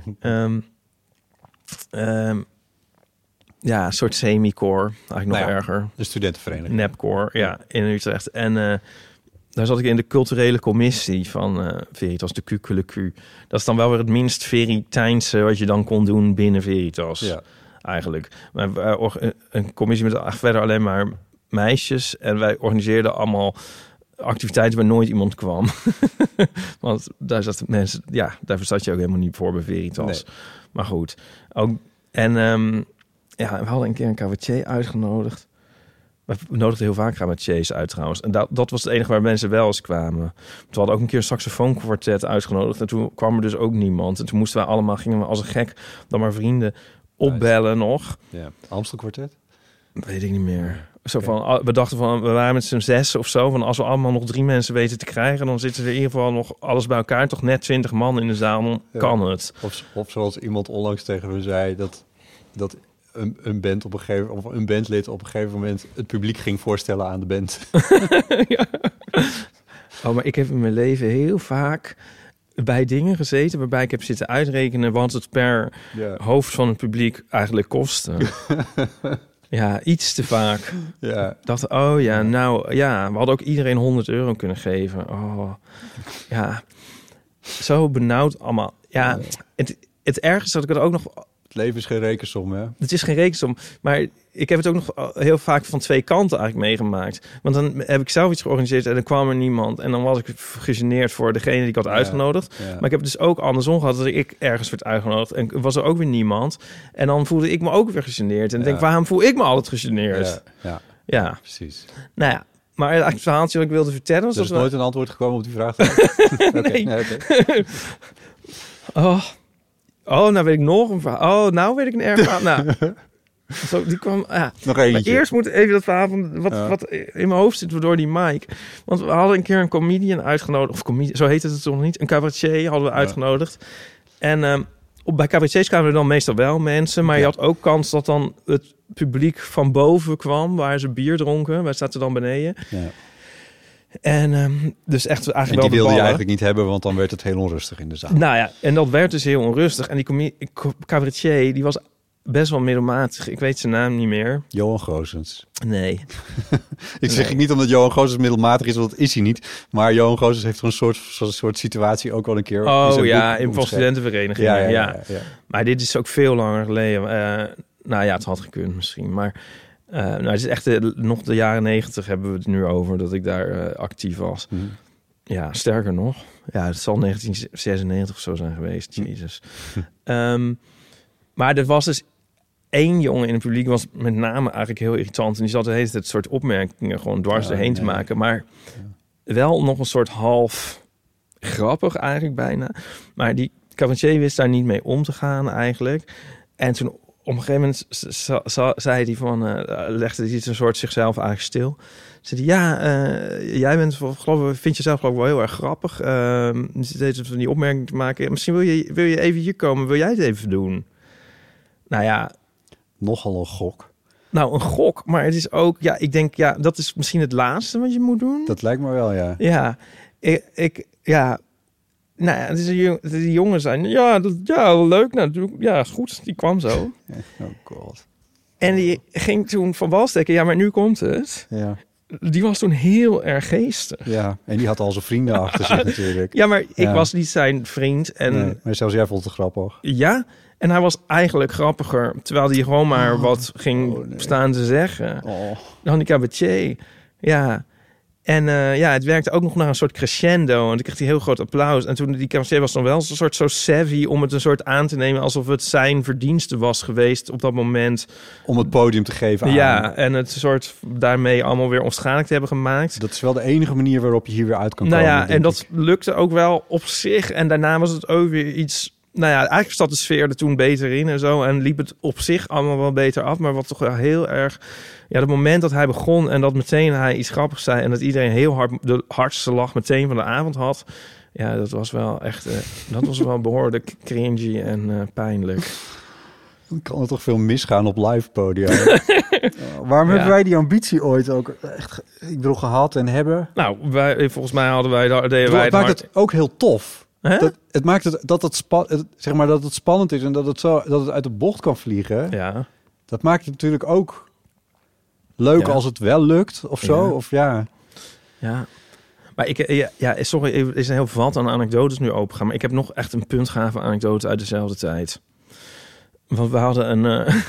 Ja, een soort semi-core. Eigenlijk nog erger. De studentenvereniging. Nepcore, ja, in Utrecht. En daar zat ik in de culturele commissie van Veritas, de QQQ. Dat is dan wel weer het minst Veritijnse wat je dan kon doen binnen Veritas. Ja. Eigenlijk. Maar een commissie met verder alleen maar meisjes. En wij organiseerden allemaal activiteiten waar nooit iemand kwam. Want daar zat mensen... Ja, daar zat je ook helemaal niet voor bij Veritas. Nee. Maar goed. Ook, en... we hadden een keer een cabaretier uitgenodigd. We nodigden heel vaak cabaretiers uit trouwens. En dat was het enige waar mensen wel eens kwamen. We hadden ook een keer een saxofoonkwartet uitgenodigd. En toen kwam er dus ook niemand. En toen gingen we als een gek dan maar vrienden opbellen nog. Ja, Amstelkwartet? Weet ik niet meer. Zo van, we dachten van, we waren met z'n 6 of zo. Van als we allemaal nog 3 mensen weten te krijgen, dan zitten er in ieder geval nog alles bij elkaar. Toch net 20 man in de zaal, dan kan het. Of zoals iemand onlangs tegen me zei, dat een bandlid op een gegeven moment het publiek ging voorstellen aan de band. Ja. Oh, maar ik heb in mijn leven heel vaak bij dingen gezeten waarbij ik heb zitten uitrekenen wat het per hoofd van het publiek eigenlijk kostte. Ja, iets te vaak. Ja. Dat, we hadden ook iedereen €100 kunnen geven. Oh, ja. Zo benauwd allemaal. Ja, het ergste dat ik het ook nog... Het leven is geen rekensom, hè? Het is geen rekensom, maar ik heb het ook nog heel vaak van 2 kanten eigenlijk meegemaakt. Want dan heb ik zelf iets georganiseerd en dan kwam er niemand. En dan was ik gegeneerd voor degene die ik had uitgenodigd. Ja. Maar ik heb het dus ook andersom gehad, dat ik ergens werd uitgenodigd. En was er ook weer niemand. En dan voelde ik me ook weer gegeneerd. En ik denk, waarom voel ik me altijd gegeneerd? Ja, precies. Nou ja, maar eigenlijk het verhaaltje wat ik wilde vertellen... Er is nooit een antwoord gekomen op die vraag. Nee. Oh, nou weet ik nog een verhaal. Oh, nou weet ik een erg verhaal. Nou, zo, die kwam... Nog eentje. Maar eerst moet even dat verhaal van wat in mijn hoofd zit door die mic. Want we hadden een keer een comedian uitgenodigd. Of zo heette het toch niet? Een cabaretier hadden we uitgenodigd. En bij cabaretiers kwamen er dan meestal wel mensen. Maar je had ook kans dat dan het publiek van boven kwam. Waar ze bier dronken. Wij zaten dan beneden. Ja. En dus echt eigenlijk wel. En die wilde je eigenlijk niet hebben, want dan werd het heel onrustig in de zaal. Nou ja, en dat werd dus heel onrustig. En die cabaretier, die was best wel middelmatig. Ik weet zijn naam niet meer. Johan Goossens. Nee. Ik zeg niet omdat Johan Goossens middelmatig is, want dat is hij niet. Maar Johan Goossens heeft er een soort situatie ook wel een keer... in van studentenvereniging. Ja. Maar dit is ook veel langer geleden. Het had gekund misschien, maar... het is echt nog de jaren 90 hebben we het nu over dat ik daar actief was. Ja, sterker nog. Ja, het zal 1996 of zo zijn geweest. Jezus. Maar er was dus één jongen in het publiek was met name eigenlijk heel irritant. En die zat de hele tijd soort opmerkingen gewoon dwars erheen te maken. Maar wel nog een soort half grappig eigenlijk bijna. Maar die cabaretier wist daar niet mee om te gaan eigenlijk. En toen op een gegeven moment zei hij van... legde hij een soort zichzelf eigenlijk stil. Zei hij, jij vind jezelf geloof ik wel heel erg grappig. Deze van die opmerking te maken. Misschien wil je even hier komen. Wil jij het even doen? Nou ja... Nogal een gok. Nou, een gok. Maar het is ook... Ja, ik denk, dat is misschien het laatste wat je moet doen. Dat lijkt me wel, ja. Ja, nou ja, het is die jongen zijn... Ja, leuk. Nou, ja, goed. Die kwam zo. Oh god. En die ging toen van wal steken. Ja, maar nu komt het. Ja. Die was toen heel erg geestig. Ja, en die had al zijn vrienden achter zich natuurlijk. Ja, maar ik was niet zijn vriend. En nee, maar zelfs jij vond het grappig. Ja, en hij was eigenlijk grappiger. Terwijl hij gewoon maar wat ging staan te zeggen. Dan die cabaretier. Ja. En het werkte ook nog naar een soort crescendo. En toen kreeg hij heel groot applaus. En toen die cabaretier was dan wel een soort zo savvy om het een soort aan te nemen alsof het zijn verdienste was geweest op dat moment. Om het podium te geven aan. Ja, en het soort daarmee allemaal weer onschadelijk te hebben gemaakt. Dat is wel de enige manier waarop je hier weer uit kan komen. Nou ja, en dat lukte ook wel op zich. En daarna was het ook weer iets... Nou ja, eigenlijk zat de sfeer er toen beter in en zo. En liep het op zich allemaal wel beter af. Maar wat toch wel heel erg... Ja, het moment dat hij begon en dat meteen hij iets grappigs zei... en dat iedereen heel hard de hardste lach meteen van de avond had... Ja, dat was wel echt... dat was wel behoorlijk cringy en pijnlijk. Dan kan er toch veel misgaan op live podia. Waarom hebben wij die ambitie ooit ook echt, ik bedoel, gehad en hebben? Nou, volgens mij hadden wij... Het maakt het ook heel tof. Het maakt dat het spannend is en dat het uit de bocht kan vliegen. Ja. Dat maakt het natuurlijk ook leuk als het wel lukt of zo. Ja. Of ja. Ja. Maar sorry, er is een heel vat aan anekdotes nu opengaan. Maar ik heb nog echt een puntgave anekdote uit dezelfde tijd. Want we hadden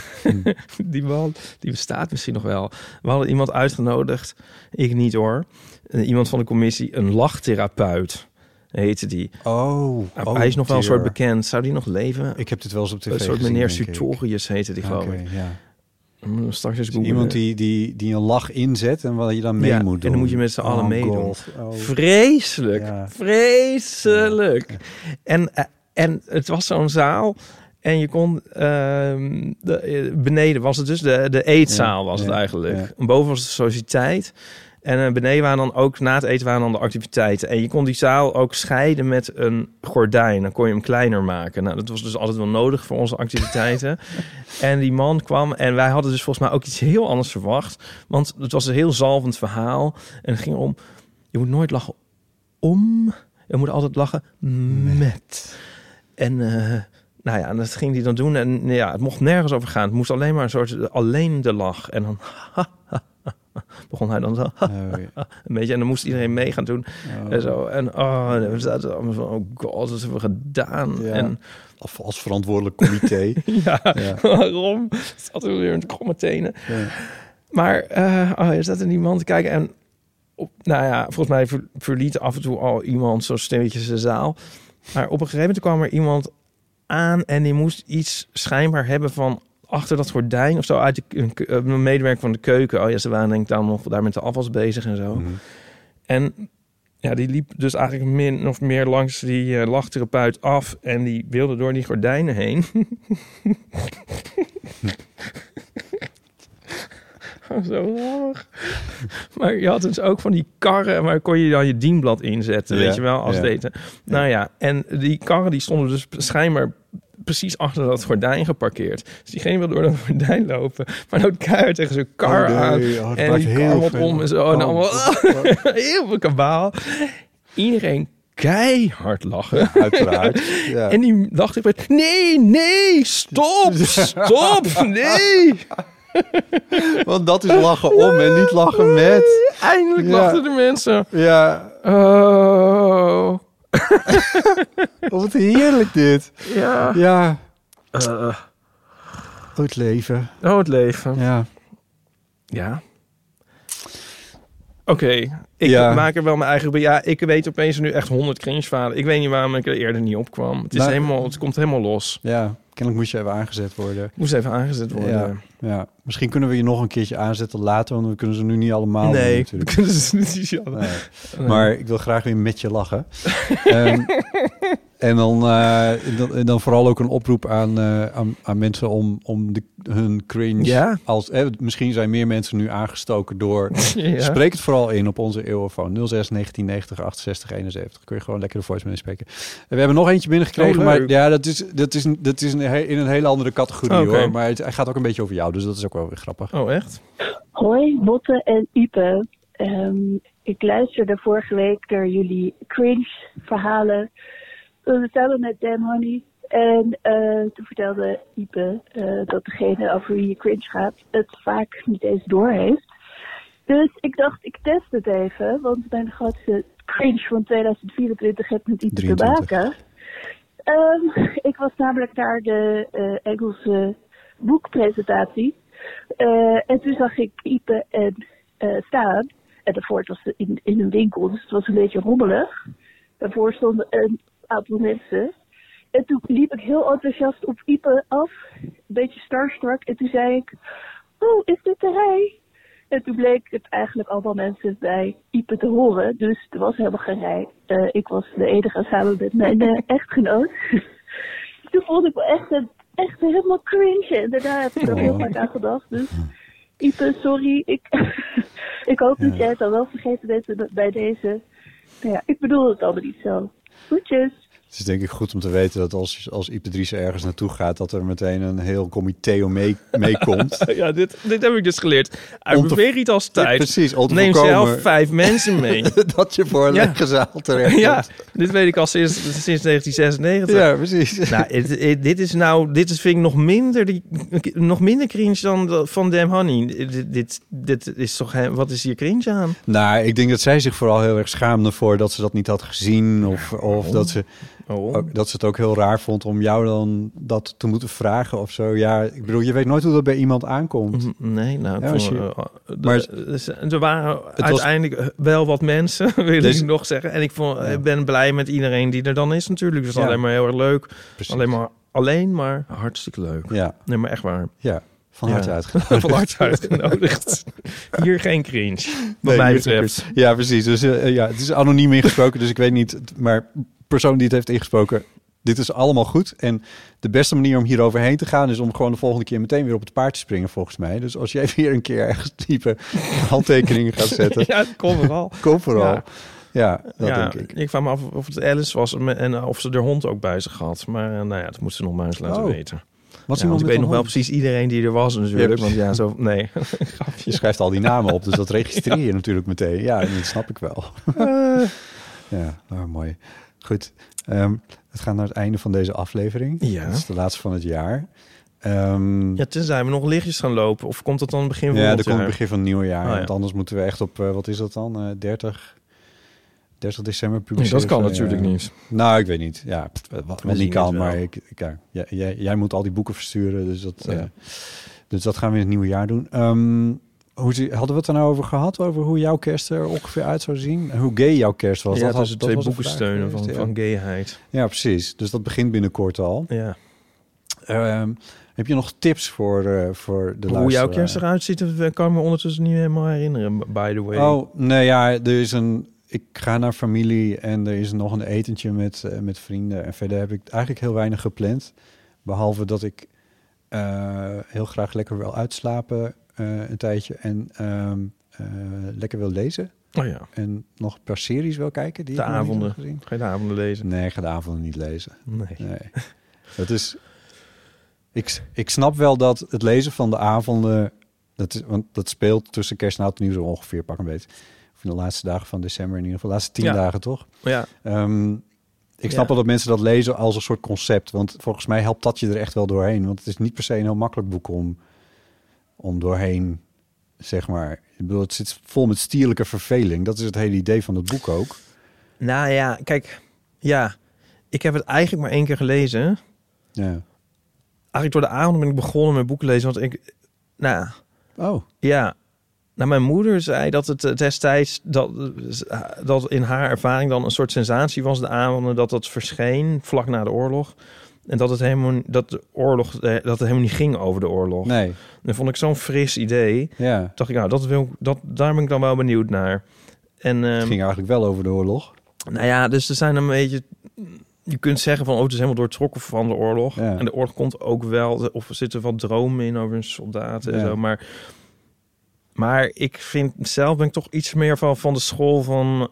die bestaat misschien nog wel. We hadden iemand uitgenodigd. Ik niet hoor. Iemand van de commissie, een lachtherapeut. Heette die. Hij is nog wel een soort bekend. Zou die nog leven? Ik heb dit wel eens op tv gezien. Een soort meneer Sutorius heette die, geloof ik. Ja. Straks eens dus iemand die een lach inzet en wat je dan mee moet doen. En dan moet je met z'n allen meedoen. Oh. Vreselijk. Ja. Vreselijk. Ja. En het was zo'n zaal... En je kon... beneden was het dus de eetzaal was het eigenlijk. Ja. Boven was de sociëteit... En beneden waren dan ook, na het eten waren dan de activiteiten. En je kon die zaal ook scheiden met een gordijn. Dan kon je hem kleiner maken. Nou, dat was dus altijd wel nodig voor onze activiteiten. En die man kwam en wij hadden dus volgens mij ook iets heel anders verwacht. Want het was een heel zalvend verhaal. En het ging om, je moet nooit lachen om. Je moet altijd lachen met. En... nou ja, en dat ging hij dan doen. En ja, het mocht nergens over gaan. Het moest alleen maar een soort alleen de lach. En dan begon hij dan zo een beetje. En dan moest iedereen mee gaan doen. En zo. En we zaten allemaal van, oh god, wat hebben we gedaan? Ja. En als verantwoordelijk comité. Waarom? Het zat er weer een kromme tenen. Ja. Maar er zat er iemand te kijken. En nou ja, volgens mij verliet af en toe al iemand zo stilletjes de zaal. Maar op een gegeven moment kwam er iemand aan en die moest iets schijnbaar hebben van achter dat gordijn of zo uit de medewerker van de keuken. Oh ja, ze waren denk ik dan nog daar met de afwas bezig en zo. Mm-hmm. En ja, die liep dus eigenlijk min of meer langs die lachtherapeut af en die wilde door die gordijnen heen. Zo grappig. Maar je had dus ook van die karren, waar kon je dan je dienblad inzetten, weet je wel, als eten. Nou ja, en die karren die stonden dus schijnbaar precies achter dat gordijn geparkeerd. Dus diegene wil door dat gordijn lopen, maar dan keihard tegen zijn kar aan. En die kar wat om en zo. En allemaal heel veel kabaal. Iedereen keihard lachen. Ja, uiteraard. Ja. En die dacht ik, nee, stop, nee. Want dat is lachen om en niet lachen met. Eindelijk lachten de mensen. Ja. Oh. Wat heerlijk dit. Ja. Ja. Het leven. Oh, het leven. Ja. Ja. Oké. Ik maak er wel mijn eigen... Ja, ik weet opeens nu echt 100 cringe-verhalen. Ik weet niet waarom ik er eerder niet op kwam. Het komt helemaal los. Ja. Kennelijk moest je even aangezet worden. Moest even aangezet worden. Ja. Misschien kunnen we je nog een keertje aanzetten later, want we kunnen ze nu niet allemaal doen, Nee, natuurlijk. kunnen ze niet. Ja. Nee. Maar ik wil graag weer met je lachen. En dan vooral ook een oproep aan mensen om hun cringe... Ja. Misschien zijn meer mensen nu aangestoken door... Ja. Spreek het vooral in op onze eeuwenfoon. 06 1990 68 71. Kun je gewoon lekker de voice mee spreken. We hebben nog eentje binnengekregen, maar ja, dat is in een hele andere categorie, hoor. Maar hij gaat ook een beetje over jou, dus dat is ook wel weer grappig. Oh, echt? Hoi, Botte en Ipe. Ik luisterde vorige week naar jullie cringe verhalen. Samen met Dan Honey. En toen vertelde Ipe dat degene over wie je cringe gaat het vaak niet eens doorheeft. Dus ik dacht, ik test het even. Want mijn grootste cringe van 2024 heeft met Ipe te maken. Ik was namelijk naar de Engelse boekpresentatie. En toen zag ik Ipe en staan. En daarvoor het was in een winkel, dus het was een beetje rommelig. Daarvoor stonden een aantal mensen. En toen liep ik heel enthousiast op Ipe af. Een beetje starstruck. En toen zei ik, oh, is dit de rij? En toen bleek het eigenlijk allemaal mensen bij Ipe te horen. Dus er was helemaal geen rij. Ik was de enige samen met mijn echtgenoot. Toen vond ik me echt helemaal cringe. En daarna heb ik er heel vaak aan gedacht. Dus Ipe, sorry. Ik hoop dat jij het dan wel vergeten bent bij deze. Nou ja, ik bedoel het allemaal niet zo. Groetjes. Het is denk ik goed om te weten dat als Ipe Driessen ergens naartoe gaat, dat er meteen een heel comité meekomt. Ja, dit heb ik dus geleerd. Uit Veritas tijd. Ja, precies, neem zelf 5 mensen mee. Dat je voor een lege zaal terecht komt. Ja, dit weet ik al sinds 1996. Ja, precies. Nou, dit vind ik nog minder cringe dan van Damn Honey. Dit is toch... Wat is hier cringe aan? Nou, ik denk dat zij zich vooral heel erg schaamde voor dat ze dat niet had gezien. Of dat ze het ook heel raar vond om jou dan dat te moeten vragen of zo. Ja, ik bedoel, je weet nooit hoe dat bij iemand aankomt. Nee, nou, maar er waren uiteindelijk wel wat mensen, wil ik nog zeggen. En ik ben blij met iedereen die er dan is natuurlijk. Dus alleen maar heel erg leuk. Precies. Alleen maar hartstikke leuk. Ja. Nee, maar echt waar. Ja. Van harte uitgenodigd. Van harte uitgenodigd. Hier geen cringe, wat mij betreft. Ja, precies. Dus het is anoniem ingesproken, dus ik weet niet. Maar persoon die het heeft ingesproken, dit is allemaal goed. En de beste manier om hier overheen te gaan is om gewoon de volgende keer meteen weer op het paard te springen, volgens mij. Dus als jij weer een keer ergens type handtekeningen gaat zetten. Ja, kom vooral. Kom vooral. Ja, dat denk ik. Ik vraag me af of het Alice was en of ze de hond ook bij zich had. Maar dat moet ze nog maar eens laten weten. Want ik weet nog wel precies iedereen die er was natuurlijk. Nee. Je schrijft al die namen op, dus dat registreer je natuurlijk meteen. Ja, dat snap ik wel. Ja, mooi. Goed, het gaat naar het einde van deze aflevering. Ja. Dat is de laatste van het jaar. Tenzij we nog lichtjes gaan lopen. Of komt dat dan begin van het jaar? Ja, dat komt begin van het nieuwe jaar. Want anders moeten we echt op, wat is dat dan? 30 december publiceren. Dat kan natuurlijk niet. Nou, ik weet niet. Ja, wat niet kan, maar jij moet al die boeken versturen. Dus dat gaan we in het nieuwe jaar doen. Hadden we het er nou over gehad? Over hoe jouw kerst er ongeveer uit zou zien? En hoe gay jouw kerst was? Ja, dat 2 boeken steunen van gayheid. Ja, precies. Dus dat begint binnenkort al. Ja. Heb je nog tips voor de luisteraar? Hoe jouw kerst eruit ziet, kan ik me ondertussen niet helemaal herinneren, by the way. Oh, nee, ja, ik ga naar familie en er is nog een etentje met vrienden. En verder heb ik eigenlijk heel weinig gepland. Behalve dat ik heel graag lekker wil uitslapen een tijdje. En lekker wil lezen. Oh ja. En nog een paar series wil kijken. Die de ik avonden. nog niet heb gezien. Ga je de avonden lezen? Nee, ik ga de avonden niet lezen. Nee. Dat is... Ik snap wel dat het lezen van de avonden... Want dat speelt tussen kerst en oud en nieuw zo ongeveer, pak een beetje. Of in de laatste dagen van december, in ieder geval de laatste 10 dagen, toch? Ja. Ik snap wel dat mensen dat lezen als een soort concept. Want volgens mij helpt dat je er echt wel doorheen. Want het is niet per se een heel makkelijk boek om doorheen, zeg maar. Ik bedoel, het zit vol met stierlijke verveling. Dat is het hele idee van het boek ook. Nou ja, kijk. Ja, ik heb het eigenlijk maar 1 keer gelezen. Ja. Eigenlijk door de avond ben ik begonnen met boeken lezen. Want ik... Nou... Oh. Ja. Nou, mijn moeder zei dat het destijds... Dat in haar ervaring dan een soort sensatie was de avonden dat verscheen vlak na de oorlog. En dat het helemaal niet ging over de oorlog. Nee. Dat vond ik zo'n fris idee. Ja. Dacht ik, nou, daar ben ik dan wel benieuwd naar. En, Het ging eigenlijk wel over de oorlog. Nou ja, dus er zijn een beetje... Je kunt zeggen van, het is helemaal doortrokken van de oorlog. Ja. En de oorlog komt ook wel... Of er zitten wat dromen in over een soldaat en zo. Maar ik vind zelf ben ik toch iets meer van de school van...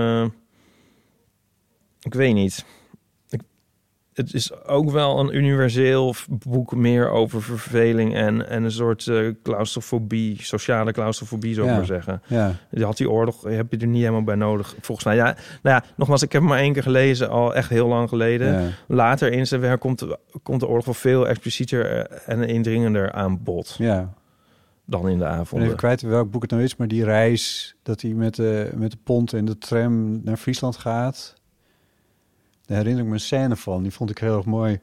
ik weet niet. Het is ook wel een universeel boek meer over verveling en een soort claustrofobie, sociale claustrofobie zou ik maar zeggen. Ja. Je had die oorlog, heb je er niet helemaal bij nodig, volgens mij. Ja, nou ja, nogmaals, ik heb hem maar 1 keer gelezen, al echt heel lang geleden. Ja. Later in zijn werk komt de oorlog wel veel explicieter en indringender aan bod dan in de Ik ben avonden. even kwijt welk boek het nou is, maar die reis dat hij met de pont en de tram naar Friesland gaat. Daar herinner ik me een scène van. Die vond ik heel erg mooi.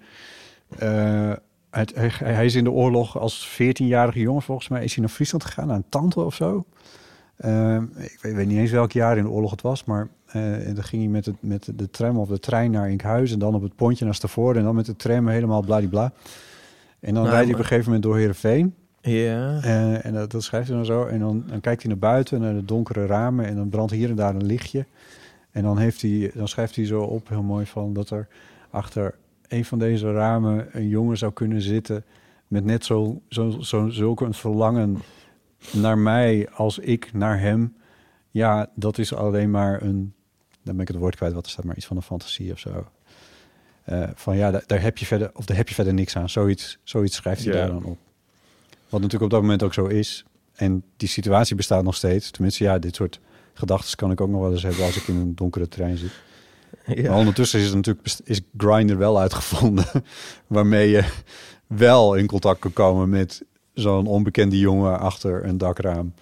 Hij is in de oorlog als 14-jarige jongen, volgens mij, is hij naar Friesland gegaan, naar een tante of zo. Ik weet niet eens welk jaar in de oorlog het was, maar dan ging hij met de tram of de trein naar Enkhuizen en dan op het pontje naar Stavoren en dan met de tram helemaal bladibla. En dan rijdt hij op een gegeven moment door Heerenveen. Ja. En dat schrijft hij dan zo. En dan kijkt hij naar buiten, naar de donkere ramen en dan brandt hier en daar een lichtje. En dan schrijft hij zo op, heel mooi, van dat er achter een van deze ramen een jongen zou kunnen zitten met net zulke een verlangen naar mij als ik naar hem. Ja, dat is alleen maar dan ben ik het woord kwijt, wat er staat, maar iets van een fantasie of zo. Van ja, daar heb je verder niks aan. Zoiets schrijft hij daar dan op. Wat natuurlijk op dat moment ook zo is. En die situatie bestaat nog steeds. Tenminste, ja, dit soort gedachten kan ik ook nog wel eens hebben als ik in een donkere trein zit. Ja. Maar ondertussen is Grindr wel uitgevonden, waarmee je wel in contact kan komen met zo'n onbekende jongen achter een dakraam.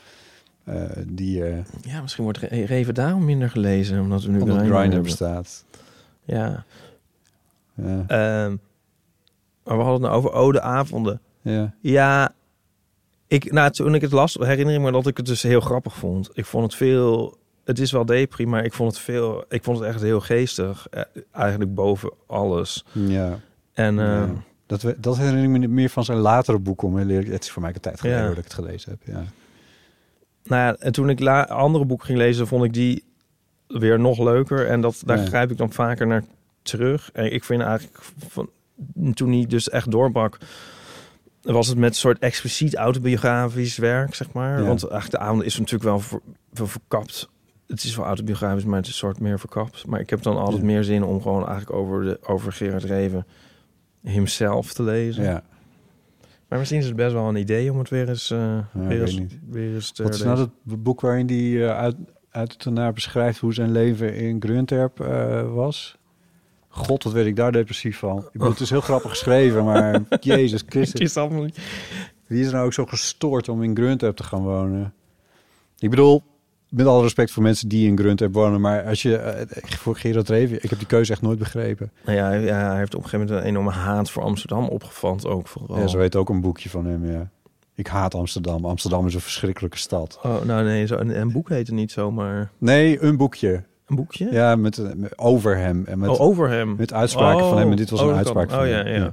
Ja, misschien wordt er even daarom minder gelezen, omdat we nu Grindr bestaat. Ja. Maar we hadden het nou over oude avonden. Ja. Toen ik het las, herinner ik me dat ik het dus heel grappig vond. Ik vond het veel... Het is wel depri, maar ik vond het echt heel geestig. Eigenlijk boven alles. Ja. En... Dat herinner ik me meer van zijn latere boeken. Het is voor mij een tijd geleden dat ik het gelezen heb. Ja. Nou ja, en toen ik andere boeken ging lezen, vond ik die weer nog leuker. En daar grijp ik dan vaker naar terug. En ik vind eigenlijk, toen hij dus echt doorbrak, was het met een soort expliciet autobiografisch werk, zeg maar. Ja. Want eigenlijk de avond is natuurlijk wel verkapt. Het is wel autobiografisch, maar het is een soort meer verkapt. Maar ik heb dan altijd meer zin om gewoon eigenlijk over Gerard Reven himself te lezen. Ja. Maar misschien is het best wel een idee om het weer eens te Wat is nou dat boek waarin hij uit het tonaar beschrijft hoe zijn leven in Grunterp was? God, wat weet ik daar depressief van. Ik bedoel, het is heel grappig geschreven, maar Jezus Christus. Wie is er nou ook zo gestoord om in Grunterp te gaan wonen? Ik bedoel, met alle respect voor mensen die in Grunterp wonen, maar als je voor Gerard Reven, ik heb die keuze echt nooit begrepen. Nou ja, hij heeft op een gegeven moment een enorme haat voor Amsterdam opgevat ook vooral. Ja, zo heet ook een boekje van hem, ja. Ik haat Amsterdam. Amsterdam is een verschrikkelijke stad. Oh, nou nee, een boek heet het niet zomaar. Nee, een boekje. Een boekje? Ja, met over hem. En met, over hem. Met uitspraken van hem. En dit was een uitspraak van hem.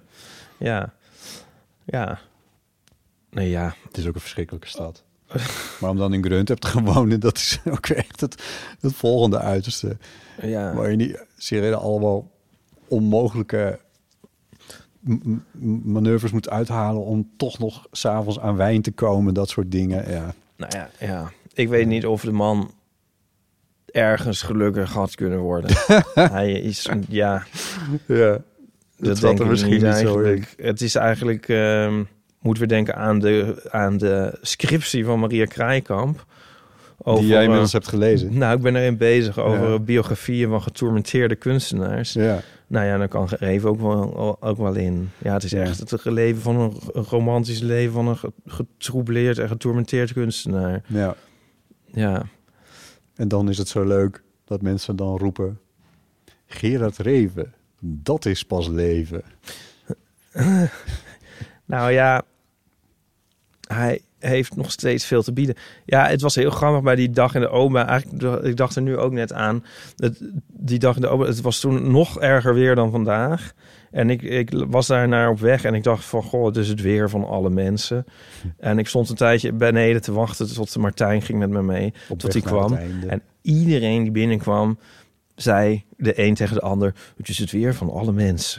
Ja. Nee, ja. Het is ook een verschrikkelijke stad. Maar om dan in Grunterp te gaan wonen, dat is ook echt het volgende uiterste. Ja. Waar je niet serieus allemaal onmogelijke manoeuvres moet uithalen om toch nog 's avonds aan wijn te komen. Dat soort dingen, ja. Nou ja. Ik weet niet of de man ergens gelukkig had kunnen worden. Hij is, ja. Dat denk ik misschien niet eigenlijk. Het is eigenlijk... moeten we denken aan de scriptie van Maria Kraaikamp. Die jij inmiddels hebt gelezen. Nou, ik ben erin bezig over biografieën van getormenteerde kunstenaars. Ja. Nou ja, dan kan Reven ook wel in. Ja, het is echt het leven van een romantisch leven van een getroubleerd en getormenteerd kunstenaar. Ja. En dan is het zo leuk dat mensen dan roepen: Gerard Reven, dat is pas leven. Nou ja, hij heeft nog steeds veel te bieden. Ja, het was heel grappig bij die dag in de Oma. Eigenlijk, ik dacht er nu ook net aan. Die dag in de Oma, het was toen nog erger weer dan vandaag. En ik was daar naar op weg en ik dacht van... goh, het is het weer van alle mensen. En ik stond een tijdje beneden te wachten tot Martijn ging met me mee. Tot hij kwam. En iedereen die binnenkwam... zei de een tegen de ander... het is het weer van alle mensen.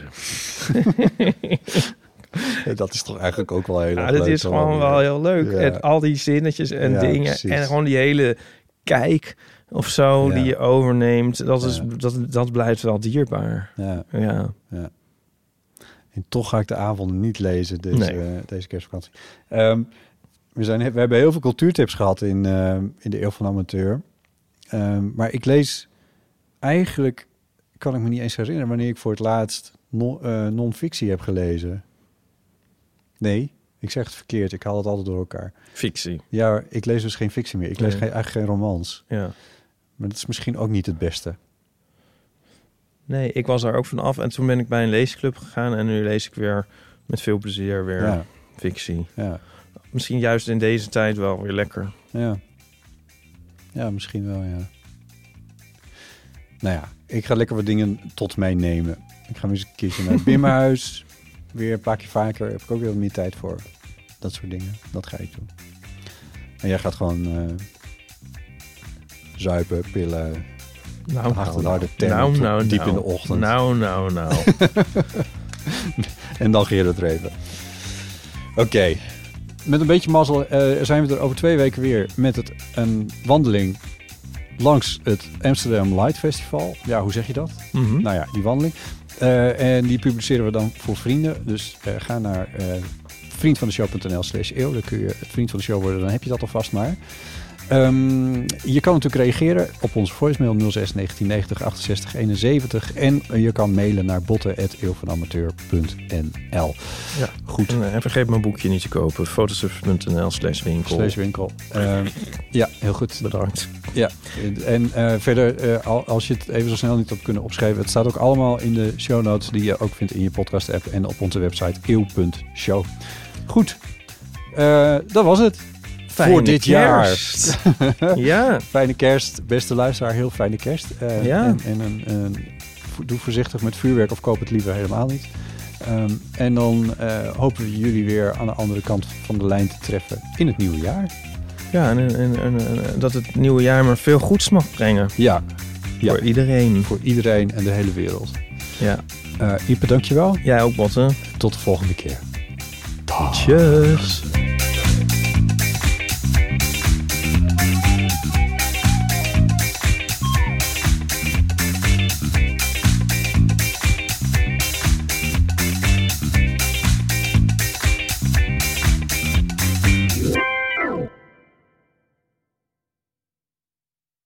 Dat is toch eigenlijk ook wel heel leuk. Dat is gewoon wel heel leuk. Ja. En al die zinnetjes en dingen. Precies. En gewoon die hele kijk of zo die je overneemt. Dat blijft wel dierbaar. Ja. En toch ga ik de avonden niet lezen deze kerstvakantie. We hebben heel veel cultuurtips gehad in de Eeuw van de Amateur. Maar ik lees eigenlijk... kan ik me niet eens herinneren wanneer ik voor het laatst non-fictie heb gelezen. Nee, ik zeg het verkeerd. Ik haal het altijd door elkaar. Fictie. Ja, ik lees dus geen fictie meer. Ik lees eigenlijk geen romans. Ja. Maar dat is misschien ook niet het beste. Nee, ik was daar ook van af. En toen ben ik bij een leesclub gegaan. En nu lees ik weer met veel plezier weer fictie. Ja. Misschien juist in deze tijd wel weer lekker. Ja, misschien wel, ja. Nou ja, ik ga lekker wat dingen tot mij nemen. Ik ga eens een keertje naar het Bimhuis. Weer een paar keer vaker. Heb ik ook weer wat meer tijd voor. Dat soort dingen. Dat ga ik doen. En jij gaat gewoon zuipen, pillen... harde temmen diep in de ochtend. Nou. En dan Gerard Reven. Oké. Met een beetje mazzel zijn we er over 2 weken weer met een wandeling langs het Amsterdam Light Festival. Ja, hoe zeg je dat? Mm-hmm. Nou ja, die wandeling. En die publiceren we dan voor vrienden. Dus ga naar vriendvandeshow.nl/eeuw. Dan kun je vriend van de show worden. Dan heb je dat alvast maar. Je kan natuurlijk reageren op onze voicemail 06 1990 68 71 en je kan mailen naar botten@eeuwvanamateur.nl. Ja, goed. En vergeet mijn boekje niet te kopen. fotosurf.nl/winkel. Ja, heel goed. Bedankt. Ja, en verder, als je het even zo snel niet op kunnen opschrijven, het staat ook allemaal in de show notes die je ook vindt in je podcast app en op onze website eeuw.show. Goed, dat was het. Fijne voor dit kerst. Jaar. Ja. Fijne kerst, beste luisteraar, heel fijne kerst. Doe voorzichtig met vuurwerk of koop het liever helemaal niet. En dan hopen we jullie weer aan de andere kant van de lijn te treffen in het nieuwe jaar. Ja, en dat het nieuwe jaar maar veel goeds mag brengen. Ja. Voor iedereen. Voor iedereen en de hele wereld. Ja. Ipe, dankjewel. Jij ook, Botten. Tot de volgende keer. Tjus.